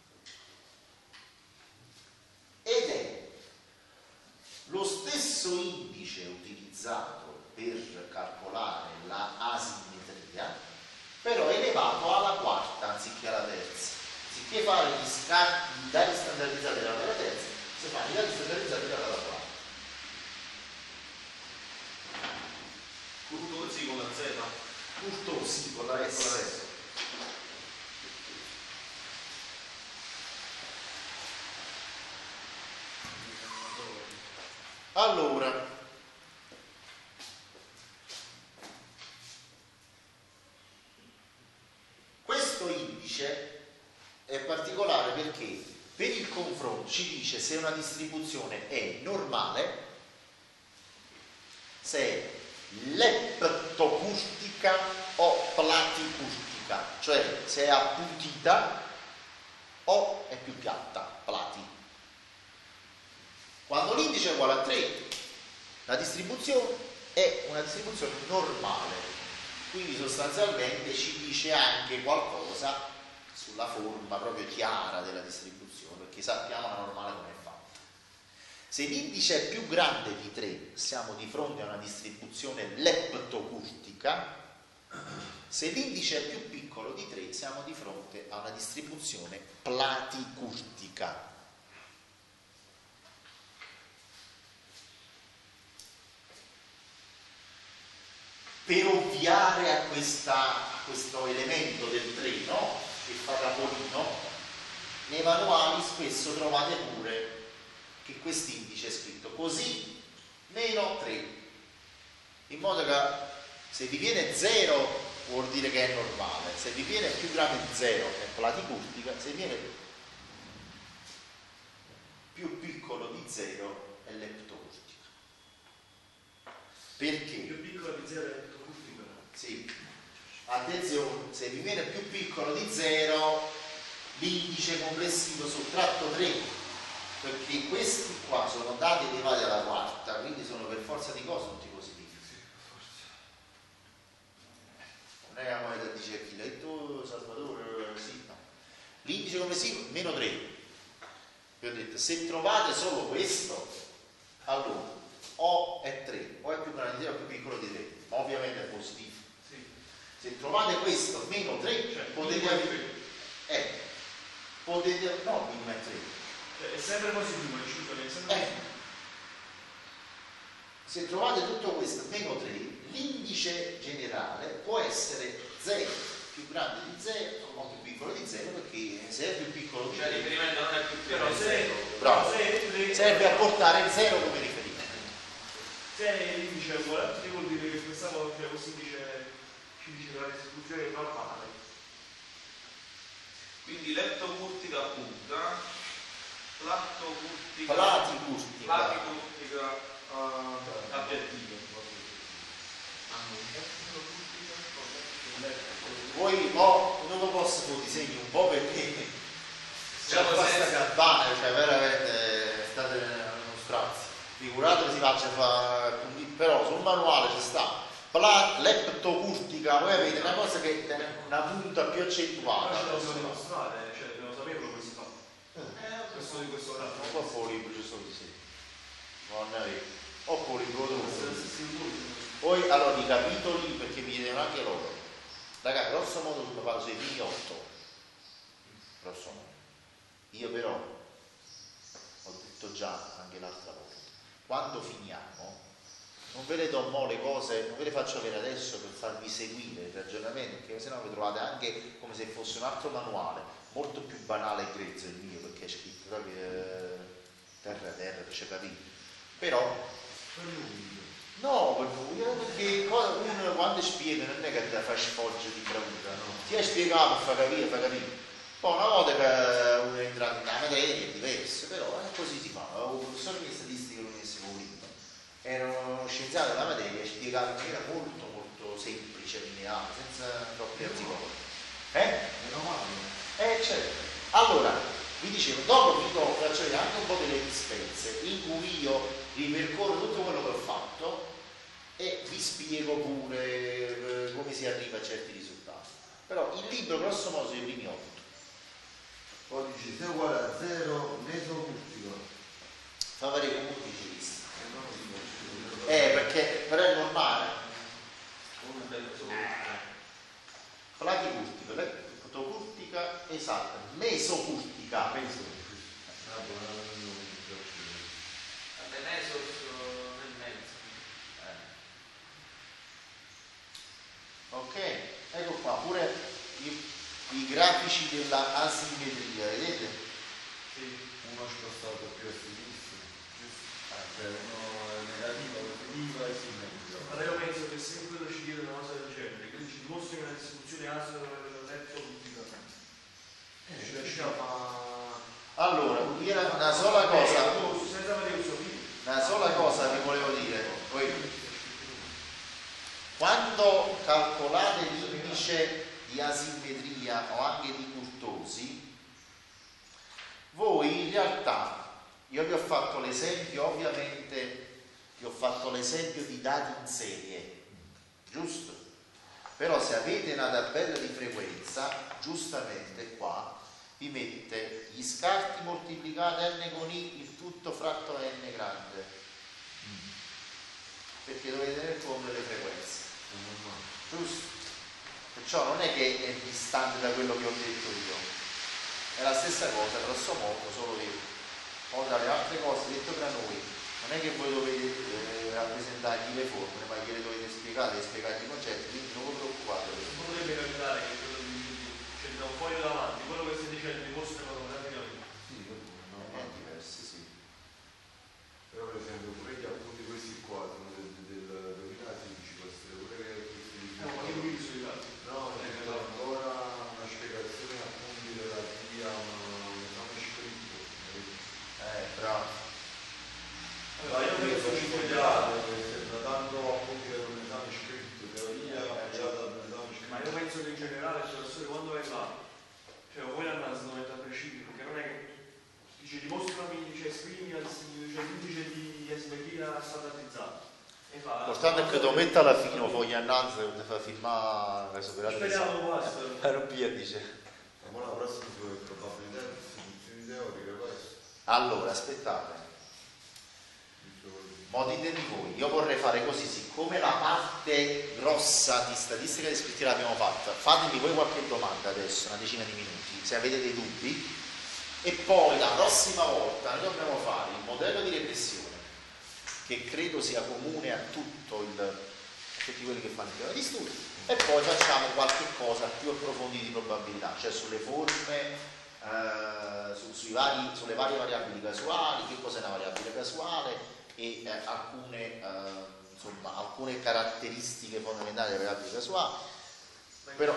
ed è lo stesso indice utilizzato per calcolare la asimmetria, però elevato alla quarta anziché alla terza. Anziché fare i dati standardizzati dalla terza, si fanno i dati standardizzati dalla quarta. Kurtosi con la Z. Kurtosi con la S. Allora, questo indice è particolare perché per il confronto ci dice se una distribuzione è normale, se è leptocurtica o platicurtica, cioè se è appuntita o è più piatta, plati. Quando l'indice è uguale a 3, la distribuzione è una distribuzione normale, quindi sostanzialmente ci dice anche qualcosa sulla forma proprio chiara della distribuzione, perché sappiamo la normale come è fatta. Se l'indice è più grande di 3, siamo di fronte a una distribuzione leptocurtica. Se l'indice è più piccolo di 3, siamo di fronte a una distribuzione platicurtica. Per ovviare a questo elemento del 3, no? Che fa capolino, nei manuali spesso trovate pure che quest'indice è scritto così meno 3, in modo che se vi viene 0 vuol dire che è normale, se vi viene più grande di 0 è platicurtica, se viene più piccolo di 0 è leptocurtica. Perché? Più piccolo di 0 è leptocurtica. Sì, attenzione, se vi viene più piccolo di 0 l'indice complessivo sottratto 3, perché questi qua sono dati elevati alla quarta, quindi sono per forza di cose tutti positivi. Non è la moneta dice chi l'hai detto Salvatore, sì, no. L'indice complessivo meno 3. Vi ho detto, se trovate solo questo, allora o è 3, o è più grande di 0 o più piccolo di 3, ma ovviamente è positivo. Sì. Se trovate questo meno 3, Cioè, potete no, minimo è 3. È sempre positivo, il 5 è sempre positivo. Se trovate tutto questo meno 3, l'indice generale può essere 0, più grande di 0 o più piccolo di 0, perché se è più piccolo di 0, Cioè il riferimento non è più Però più se- 0. bravo, se è 3, serve a portare 0 come riferimento. se l'indice è uguale a 3 vuol dire che questa volta questo indice ci dice che la distribuzione è normale. Quindi leptocurtica punta, platicurtica appiattita. Poi non lo posso fare disegni un po' perché c'è questa campana, cioè veramente state uno strazio. Figuratevi si faccia fare, però sul manuale ci sta leptocurtica, voi avete una cosa che è una punta più accentuata. Ma ce lo dobbiamo dimostrare, cioè dobbiamo sapere come si fa. Questo di questo lato. Un po' fuori libro ci sono disegni, non ne avevo. Oppure libro poi allora i capitoli, perché mi chiedono anche loro, ragazzi, grosso modo sono fatto sui primi 8, grosso modo. Io però ho detto già anche l'altra volta, quando finiamo non ve le do mo le cose, non ve le faccio avere adesso per farvi seguire il ragionamento, perché sennò vi trovate anche come se fosse un altro manuale molto più banale e grezzo il mio, perché è scritto terra per c'è capito, però no, perché uno quando spiega non è che ti fa sfoggio di bravura, no? Ti hai spiegato, fa capire. Poi una volta che uno è entrato in una materia è diverso, però così si fa. Un professore di statistica all'Università Pubblica era uno scienziato della materia, spiegava in maniera molto molto semplice, lineare, senza troppi articoli. Certo. Allora, vi dicevo, dopo vi faccio vedere anche un po' delle dispense in cui io ripercorro tutto quello che ho fatto e vi spiego pure come si arriva a certi risultati. Però il libro grosso modo sono i primi 8. Codice sia uguale a 0, mesocurtico. Fa vedere come dice perché però è normale. Plachicurtica, fotocurtica, esatto, mesocurtica. Ok, ecco qua, pure i grafici della asimmetria, vedete? Sì, uno spostato più a sinistra, uno è negativo, positiva e simmetrica. Allora io penso che se quello ci chiede una cosa del genere, quindi ci dimostri una distribuzione aso-letto pubblica. Ci lasciamo allora, una sola cosa vi volevo dire. Quando calcolate l'indice di asimmetria o anche di kurtosi, voi in realtà, io vi ho fatto l'esempio, ovviamente vi ho fatto l'esempio di dati in serie, giusto? Però se avete una tabella di frequenza, giustamente qua vi mette gli scarti moltiplicati n con i, il tutto fratto n grande, perché dovete tenere conto delle frequenze, giusto? Perciò non è che è distante da quello che ho detto io, è la stessa cosa grosso modo, solo che poi dalle altre cose dette tra noi non è che voi dovete rappresentargli le formule, ma gliele dovete spiegare i concetti, quindi non vi preoccupate. Non potrebbe capitare che quello di c'è da un foglio davanti, quello che stai dicendo dimostrano praticamente. Sì, è diverso, sì. Però per esempio pure gli appunti questi qua sono del 2016, può essere pure questi. Ma io mi sono dati. No, è ancora una spiegazione appunti relativi a un esame scritto. Bravo. Allora, io penso che ci studiato, sembra tanto appunti per un esame scritto, teoria appoggiata ad un esame scritto. ma io penso che in generale il professore quando vai là, cioè voi l'analisi non è da precisi, perché non è che dice dimostrami, dice esprimi, l'indice di asimmetria standardizzato. L'importante è che tu metta alla fine un foglio annanza che ti fa firmare la superata. Speriamo basta. Non dice. Ma la prossima probabilità di distribuzioni teoriche questo. Allora, aspettate. Mo ditemi voi, io vorrei fare così, siccome la parte grossa di statistica descrittiva l'abbiamo fatta, fatemi voi qualche domanda adesso, una decina di minuti, se avete dei dubbi, e poi la prossima volta noi dobbiamo fare il modello di regressione, che credo sia comune a tutti quelli che fanno il piano di studio, e poi facciamo qualche cosa più approfondita di probabilità, cioè sulle forme, sulle varie variabili casuali, che cos'è una variabile casuale e alcune caratteristiche fondamentali delle variabili casuali. Però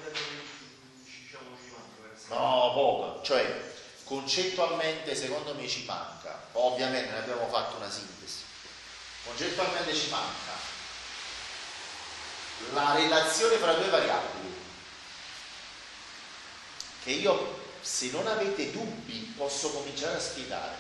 no, poco, cioè concettualmente secondo me ci manca, ovviamente ne abbiamo fatto una sintesi, concettualmente ci manca la relazione fra due variabili, che io, se non avete dubbi, posso cominciare a spiegare.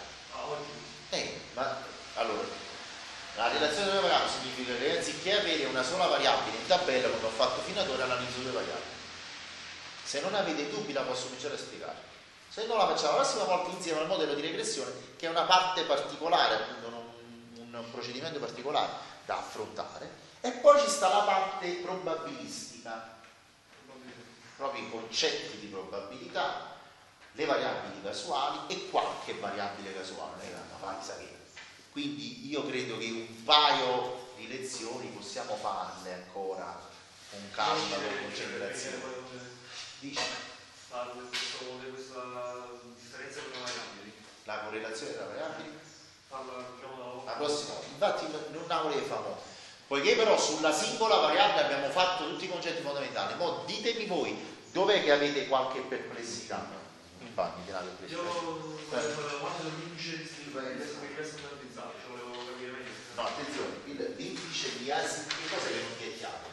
Allora, la relazione tra due variabili significa che anziché avere una sola variabile in tabella, come ho fatto fino ad ora, analizzo due variabili. Se non avete dubbi la posso cominciare a spiegare. Se no la facciamo la prossima volta insieme al modello di regressione, che è una parte particolare, appunto un procedimento particolare da affrontare, e poi ci sta la parte probabilistica, proprio i concetti di probabilità, le variabili casuali e qualche variabile casuale, non è una faisa che. Quindi io credo che un paio di lezioni possiamo farle ancora con calma, con concentrazione. Dici? Questa differenza tra le variabili. La correlazione tra variabili? Diciamo, La prossima, infatti non la volevamo. Poiché però sulla singola variabile abbiamo fatto tutti i concetti fondamentali, mo ditemi voi dov'è che avete qualche perplessità? Compagni della perplessità. Io quando l'indice di standardizzato, cioè volevo capire meglio. No, attenzione, l'indice di asimmetria, che cosa che non ti è chiaro?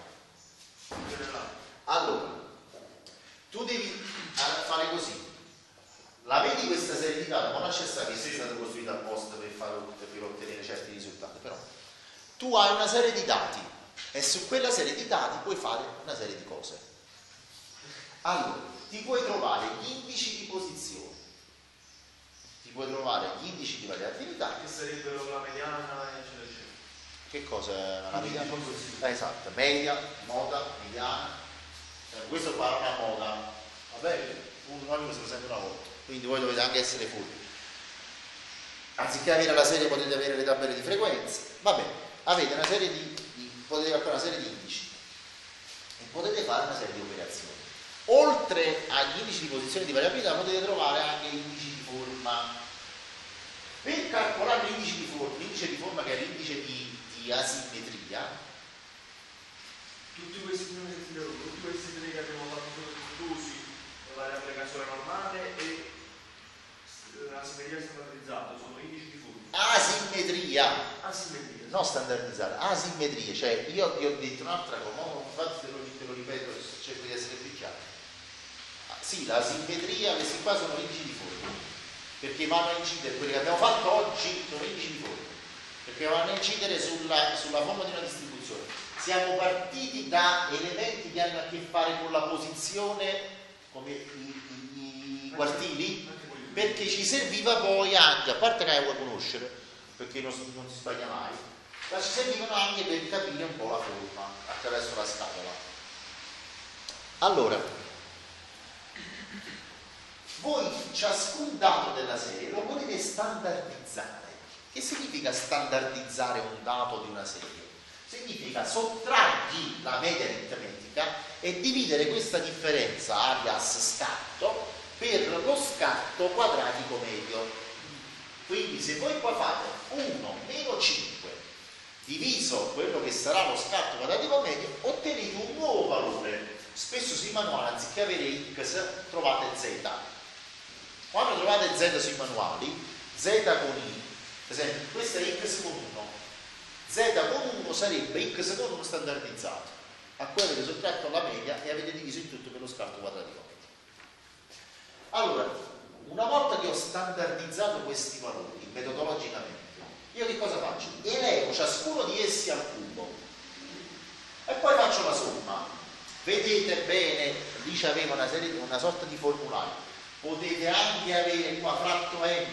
Allora, tu devi fare così. La vedi questa serie di dati, ma non c'è stata che sia stata costruita apposta per ottenere certi risultati, però tu hai una serie di dati e su quella serie di dati puoi fare una serie di cose. Allora, ti puoi trovare gli indici di posizione, ti puoi trovare gli indici di variabilità, che sarebbero la mediana, eccetera, eccetera. che cosa è la mediana? Esatto, media, moda, mediana. Questo qua è una moda, va bene? Ogni cosa sempre una volta, quindi voi dovete anche essere furbi. Anziché avere la serie potete avere le tabelle di frequenze, va bene, avete una serie potete fare una serie di indici e potete fare una serie di operazioni. Oltre agli indici di posizione di variabilità potete trovare anche gli indici di forma. Per calcolare l'indice di forma che è l'indice di asimmetria, tutti questi tre che abbiamo fatto sono inclusi la variabile casuale normale e l'asimmetria standardizzata, sono indici di forma. asimmetria, Non standardizzata, asimmetria, cioè io ti ho detto un'altra cosa, infatti te lo ripeto, cerco di essere più chiaro. Sì, la simmetria, questi qua sono indici di forma, perché vanno a incidere, quelli che abbiamo fatto oggi sono indici di forma, perché vanno a incidere sulla forma di una distribuzione. Siamo partiti da elementi che hanno a che fare con la posizione, come i quartili, perché ci serviva poi anche, a parte che vuoi conoscere, perché non si sbaglia mai, ma ci servivano anche per capire un po' la forma attraverso la scatola. Allora, voi ciascun dato della serie lo potete standardizzare. Che significa standardizzare un dato di una serie? Significa sottrargli la media aritmetica e dividere questa differenza alias scatto per lo scatto quadratico medio. Quindi se voi poi fate 1 meno 5 diviso quello che sarà lo scatto quadratico medio, ottenete un nuovo valore. Spesso sui manuali, anziché avere x, trovate z. Quando trovate z sui manuali, z con i, per esempio, questo è x con 1, z con 1 sarebbe x con 1 standardizzato, a cui avete sottratto la media e avete diviso il tutto per lo scatto quadratico. Allora, una volta che ho standardizzato questi valori metodologicamente, io che cosa faccio? Elevo ciascuno di essi al cubo e poi faccio la somma. Vedete bene, lì c'aveva una sorta di formulario. Potete anche avere qua fratto n,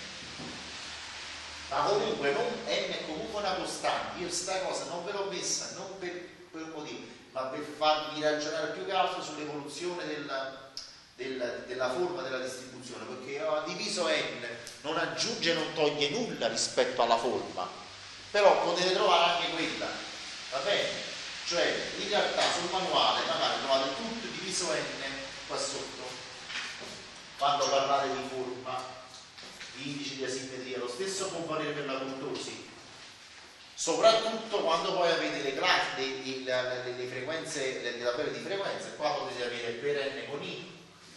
ma comunque n è comunque una costante. Io sta cosa non ve l'ho messa non per quel motivo, ma per farvi ragionare più che altro sull'evoluzione della forma della distribuzione, perché ho diviso n non aggiunge e non toglie nulla rispetto alla forma, però potete trovare anche quella, va bene? Cioè in realtà sul manuale magari trovate tutto diviso n qua sotto quando parlate di forma, di indici di asimmetria. Lo stesso può valere per la kurtosi, soprattutto quando poi avete le frequenze, le tabelle di frequenza. Qua potete avere per n con i.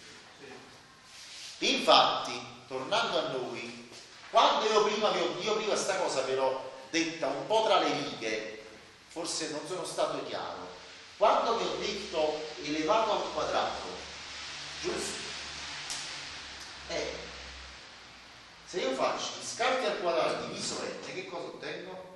Infatti, tornando a noi, quando io prima sta cosa ve l'ho detta un po' tra le righe, forse non sono stato chiaro, quando vi ho detto elevato al quadrato, giusto? Se io faccio gli scarti al quadrato diviso n, che cosa ottengo?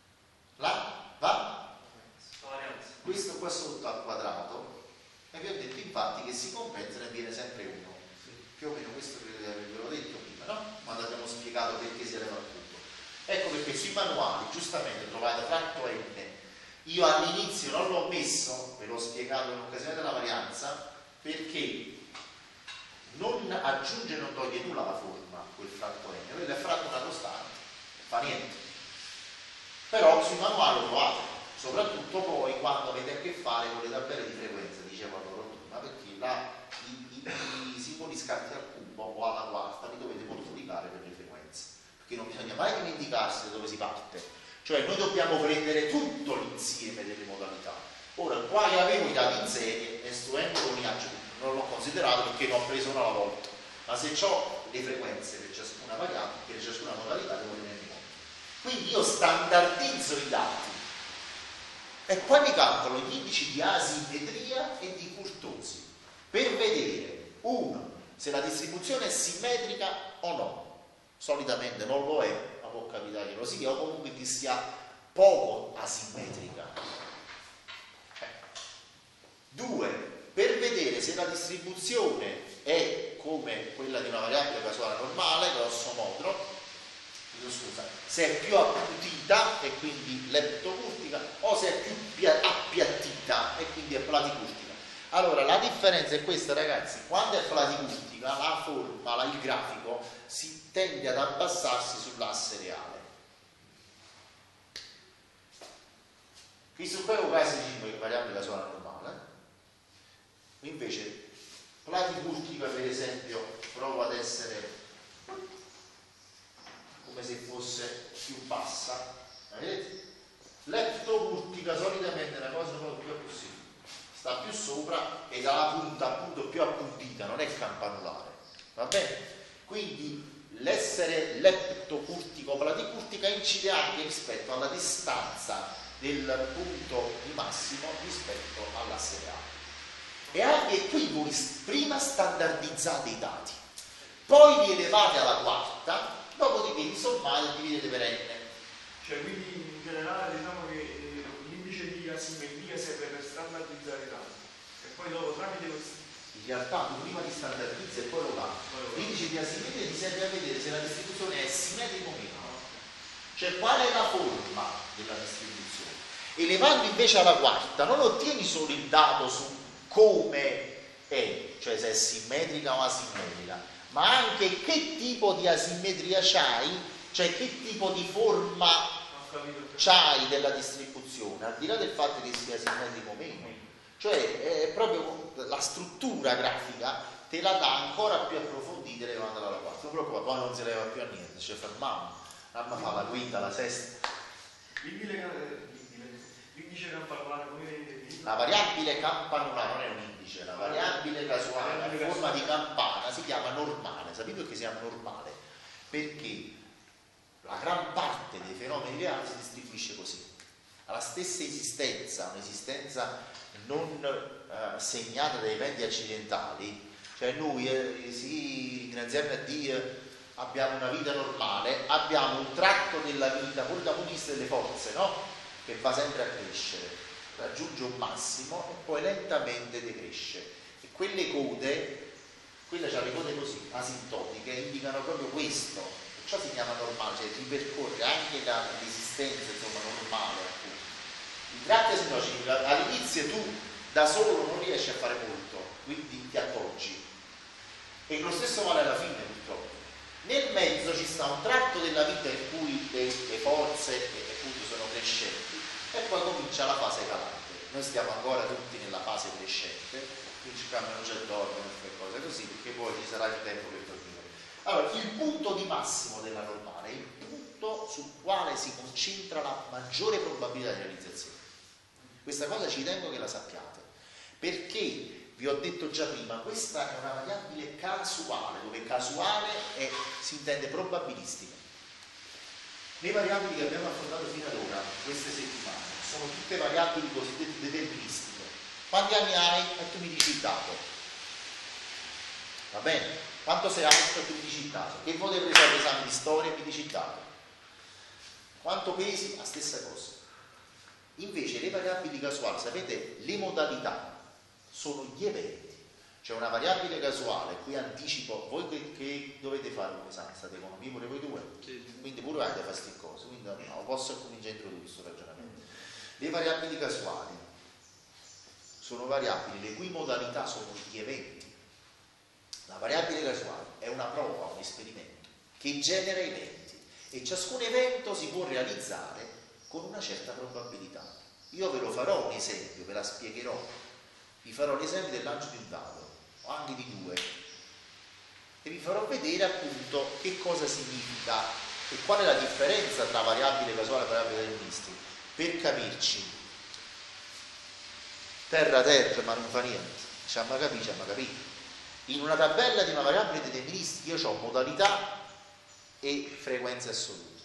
Questo qua sotto al quadrato, e vi ho detto infatti che si compensa e viene sempre 1. Più o meno questo ve l'ho detto prima, no? Quando abbiamo spiegato perché si eleva al cubo. Ecco perché sui manuali giustamente trovate fratto n. Io all'inizio non l'ho messo, ve l'ho spiegato in occasione della varianza, perché non aggiunge e non toglie nulla alla forma, quel fratto n, quello è fratto una costante, fa niente. Però sui manuali lo trovate, soprattutto poi quando avete a che fare con le tabelle di frequenza, dicevo loro prima, perché là i simboli scatti al cubo o alla quarta li dovete moltiplicare per le frequenze, perché non bisogna mai dimenticarsi da dove si parte, cioè noi dobbiamo prendere tutto l'insieme delle modalità. Ora, qua che avevo i dati in serie, istruendo con IACCO non l'ho considerato perché ne ho preso una alla volta, ma se ho le frequenze per ciascuna variabile, per ciascuna modalità devo tenere conto. Quindi io standardizzo i dati e poi mi calcolo gli indici di asimmetria e di kurtosi per vedere, uno, se la distribuzione è simmetrica o no. Solitamente non lo è, ma può capitare che lo sia, o comunque che sia poco asimmetrica. Due, per vedere se la distribuzione è come quella di una variabile casuale normale, grosso modo, se è più appuntita e quindi leptocurtica, o se è più appiattita e quindi è platicurtica. Allora la differenza è questa, ragazzi: quando è platicurtica la forma, il grafico si tende ad abbassarsi sull'asse reale. Qui su quello caso dice che variabile casuale normale. Invece platicurtica, per esempio, prova ad essere come se fosse più bassa, vedete? Leptocurtica solitamente è una cosa proprio più così, sta più sopra e dalla punta appunto più appuntita, non è campanulare, va bene? Quindi l'essere leptocurtico o platicurtica incide anche rispetto alla distanza del punto di massimo rispetto all'asse reale. E anche qui voi prima standardizzate i dati, poi li elevate alla quarta, dopodiché li sommate e dividete per n. Cioè, quindi in generale diciamo che l'indice di asimmetria serve per standardizzare i dati e poi dopo tramite questo. In realtà tu prima di standardizza e poi lo va. L'indice di asimmetria ti serve a vedere se la distribuzione è simmetrica o meno, cioè qual è la forma della distribuzione. Elevando invece alla quarta non ottieni solo il dato su come è, cioè se è simmetrica o asimmetrica, ma anche che tipo di asimmetria c'hai, cioè che tipo di forma c'hai della distribuzione, al di là del fatto che sia simmetrico o meno. Cioè è proprio la struttura grafica te la dà ancora più approfondita elevandola alla quarta. Non preoccupare, poi non si leva più a niente, ci fermiamo, mamma fa la quinta, la sesta. L'indice campanulare come vedete? La variabile campanulare non è un indice, la variabile casuale a forma di campana si chiama normale. Sapete perché si chiama normale? Perché la gran parte dei fenomeni reali si distribuisce così. Alla stessa esistenza, un'esistenza non segnata da eventi accidentali, cioè noi ringraziamo a Dio, abbiamo una vita normale, abbiamo un tratto della vita pure da punto di vista delle forze, no? Che va sempre a crescere, raggiunge un massimo e poi lentamente decresce. E quelle code, quelle c'ha le code così, asintotiche, indicano proprio questo. Ciò si chiama normale, cioè ripercorre anche l'esistenza insomma normale. I tratti asintotici all'inizio tu da solo non riesci a fare molto, quindi ti appoggi. E lo stesso vale alla fine purtroppo. Nel mezzo ci sta un tratto della vita in cui le forze appunto sono crescenti e poi comincia la fase calante. Noi stiamo ancora tutti nella fase crescente, quindi ci cambiano già il dormire e cose così, perché poi ci sarà il tempo per dormire. Allora, il punto di massimo della normale è il punto sul quale si concentra la maggiore probabilità di realizzazione. Questa cosa ci tengo che la sappiate, perché vi ho detto già prima, questa è una variabile casuale, dove casuale si intende probabilistica. Le variabili che abbiamo affrontato fino ad ora, queste settimane, sono tutte variabili cosiddette deterministiche. Quanti anni hai? E tu mi dici il dato. Va bene? Quanto sei alto? E tu mi dici il dato. Che voto hai preso all'esame di storia? E mi dici il dato. Quanto pesi? La stessa cosa. Invece le variabili casuali, sapete, le modalità sono gli eventi. C'è una variabile casuale, qui anticipo, voi che dovete fare un esame, state economia pure voi due? Sì. Quindi pure avete fare queste cose, quindi no, posso cominciare a introdurre questo ragionamento. Le variabili casuali sono variabili le cui modalità sono gli eventi. La variabile casuale è una prova, un esperimento che genera eventi e ciascun evento si può realizzare con una certa probabilità. Io ve lo farò un esempio, ve la spiegherò, vi farò l'esempio del lancio di un dado o anche di due e vi farò vedere appunto che cosa significa e qual è la differenza tra variabile casuale e variabile deterministica. Per capirci, terra, ma non fa niente, ci hanno capito. In una tabella di una variabile deterministica io ho modalità e frequenze assolute.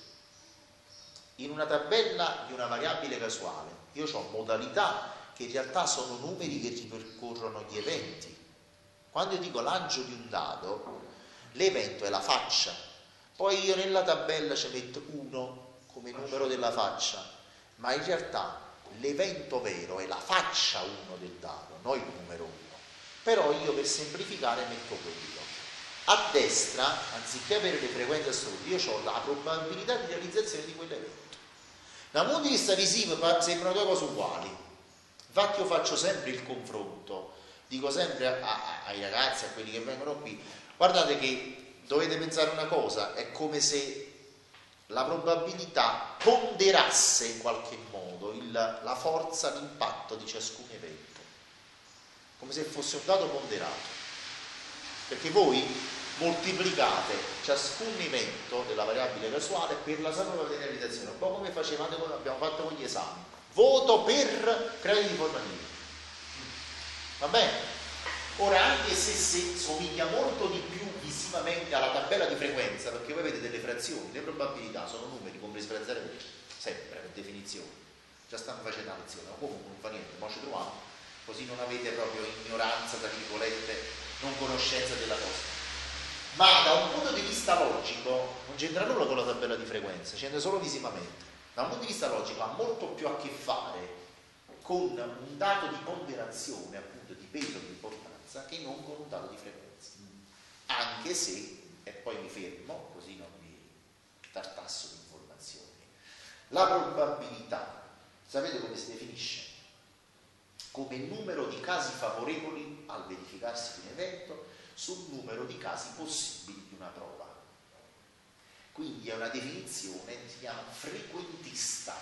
In una tabella di una variabile casuale io ho modalità che in realtà sono numeri che ripercorrono gli eventi. Quando io dico lancio di un dado, l'evento è la faccia, poi io nella tabella ci metto 1 come numero della faccia, ma in realtà l'evento vero è la faccia 1 del dado, non il numero 1. Però io per semplificare metto quello. A destra, anziché avere le frequenze assolute, io ho la probabilità di realizzazione di quell'evento. Da un punto di vista visivo sembrano due cose uguali. Infatti io faccio sempre il confronto, dico sempre ai ragazzi, a quelli che vengono qui, guardate che dovete pensare una cosa, è come se la probabilità ponderasse in qualche modo la forza, l'impatto di ciascun evento, come se fosse un dato ponderato, perché voi moltiplicate ciascun evento della variabile casuale per la sua probabilità di realizzazione, un po' come facevate quando abbiamo fatto con gli esami, voto per crediti formativi, va bene? Ora, anche se somiglia molto di più visivamente alla tabella di frequenza, perché voi avete delle frazioni, le probabilità sono numeri compresi tra 0 e 10, sempre per definizione, già stanno facendo la lezione, ma comunque non fa niente, ma ci troviamo, così non avete proprio ignoranza, tra virgolette, non conoscenza della cosa. Ma da un punto di vista logico non c'entra nulla con la tabella di frequenza, c'entra solo visivamente. Da un punto di vista logico ha molto più a che fare con un dato di ponderazione, appunto di peso, di importanza, che non con un dato di frequenza. Anche se, e poi mi fermo, così non mi tartasso di informazioni, la probabilità, sapete come si definisce? Come numero di casi favorevoli al verificarsi di un evento sul numero di casi possibili di una prova. Quindi è una definizione, si chiama frequentista.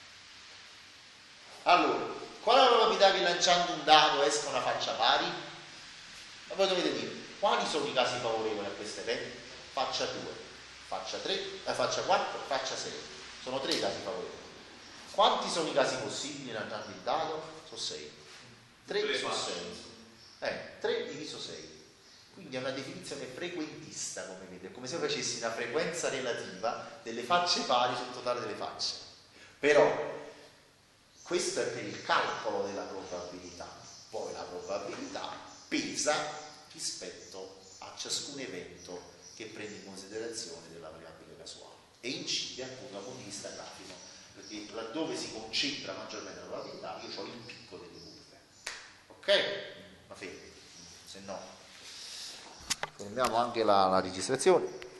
Allora, qual è la probabilità che lanciando un dado esca una faccia pari? Ma voi dovete dire, quali sono i casi favorevoli a questo evento? Faccia 2, faccia 3, faccia 4, faccia 6. Sono 3 casi favorevoli. Quanti sono i casi possibili lanciando il dado? Sono 6. 3 su 6. 3 diviso 6. Quindi è una definizione frequentista, come vedete, è come se facessi una frequenza relativa delle facce pari sul totale delle facce. Però questo è per il calcolo della probabilità. Poi la probabilità pesa rispetto a ciascun evento che prende in considerazione della variabile casuale e incide appunto dal punto di vista grafico, perché laddove si concentra maggiormente la probabilità io ho il picco delle curve. Ok? Ma fermi, se no fermiamo anche la registrazione.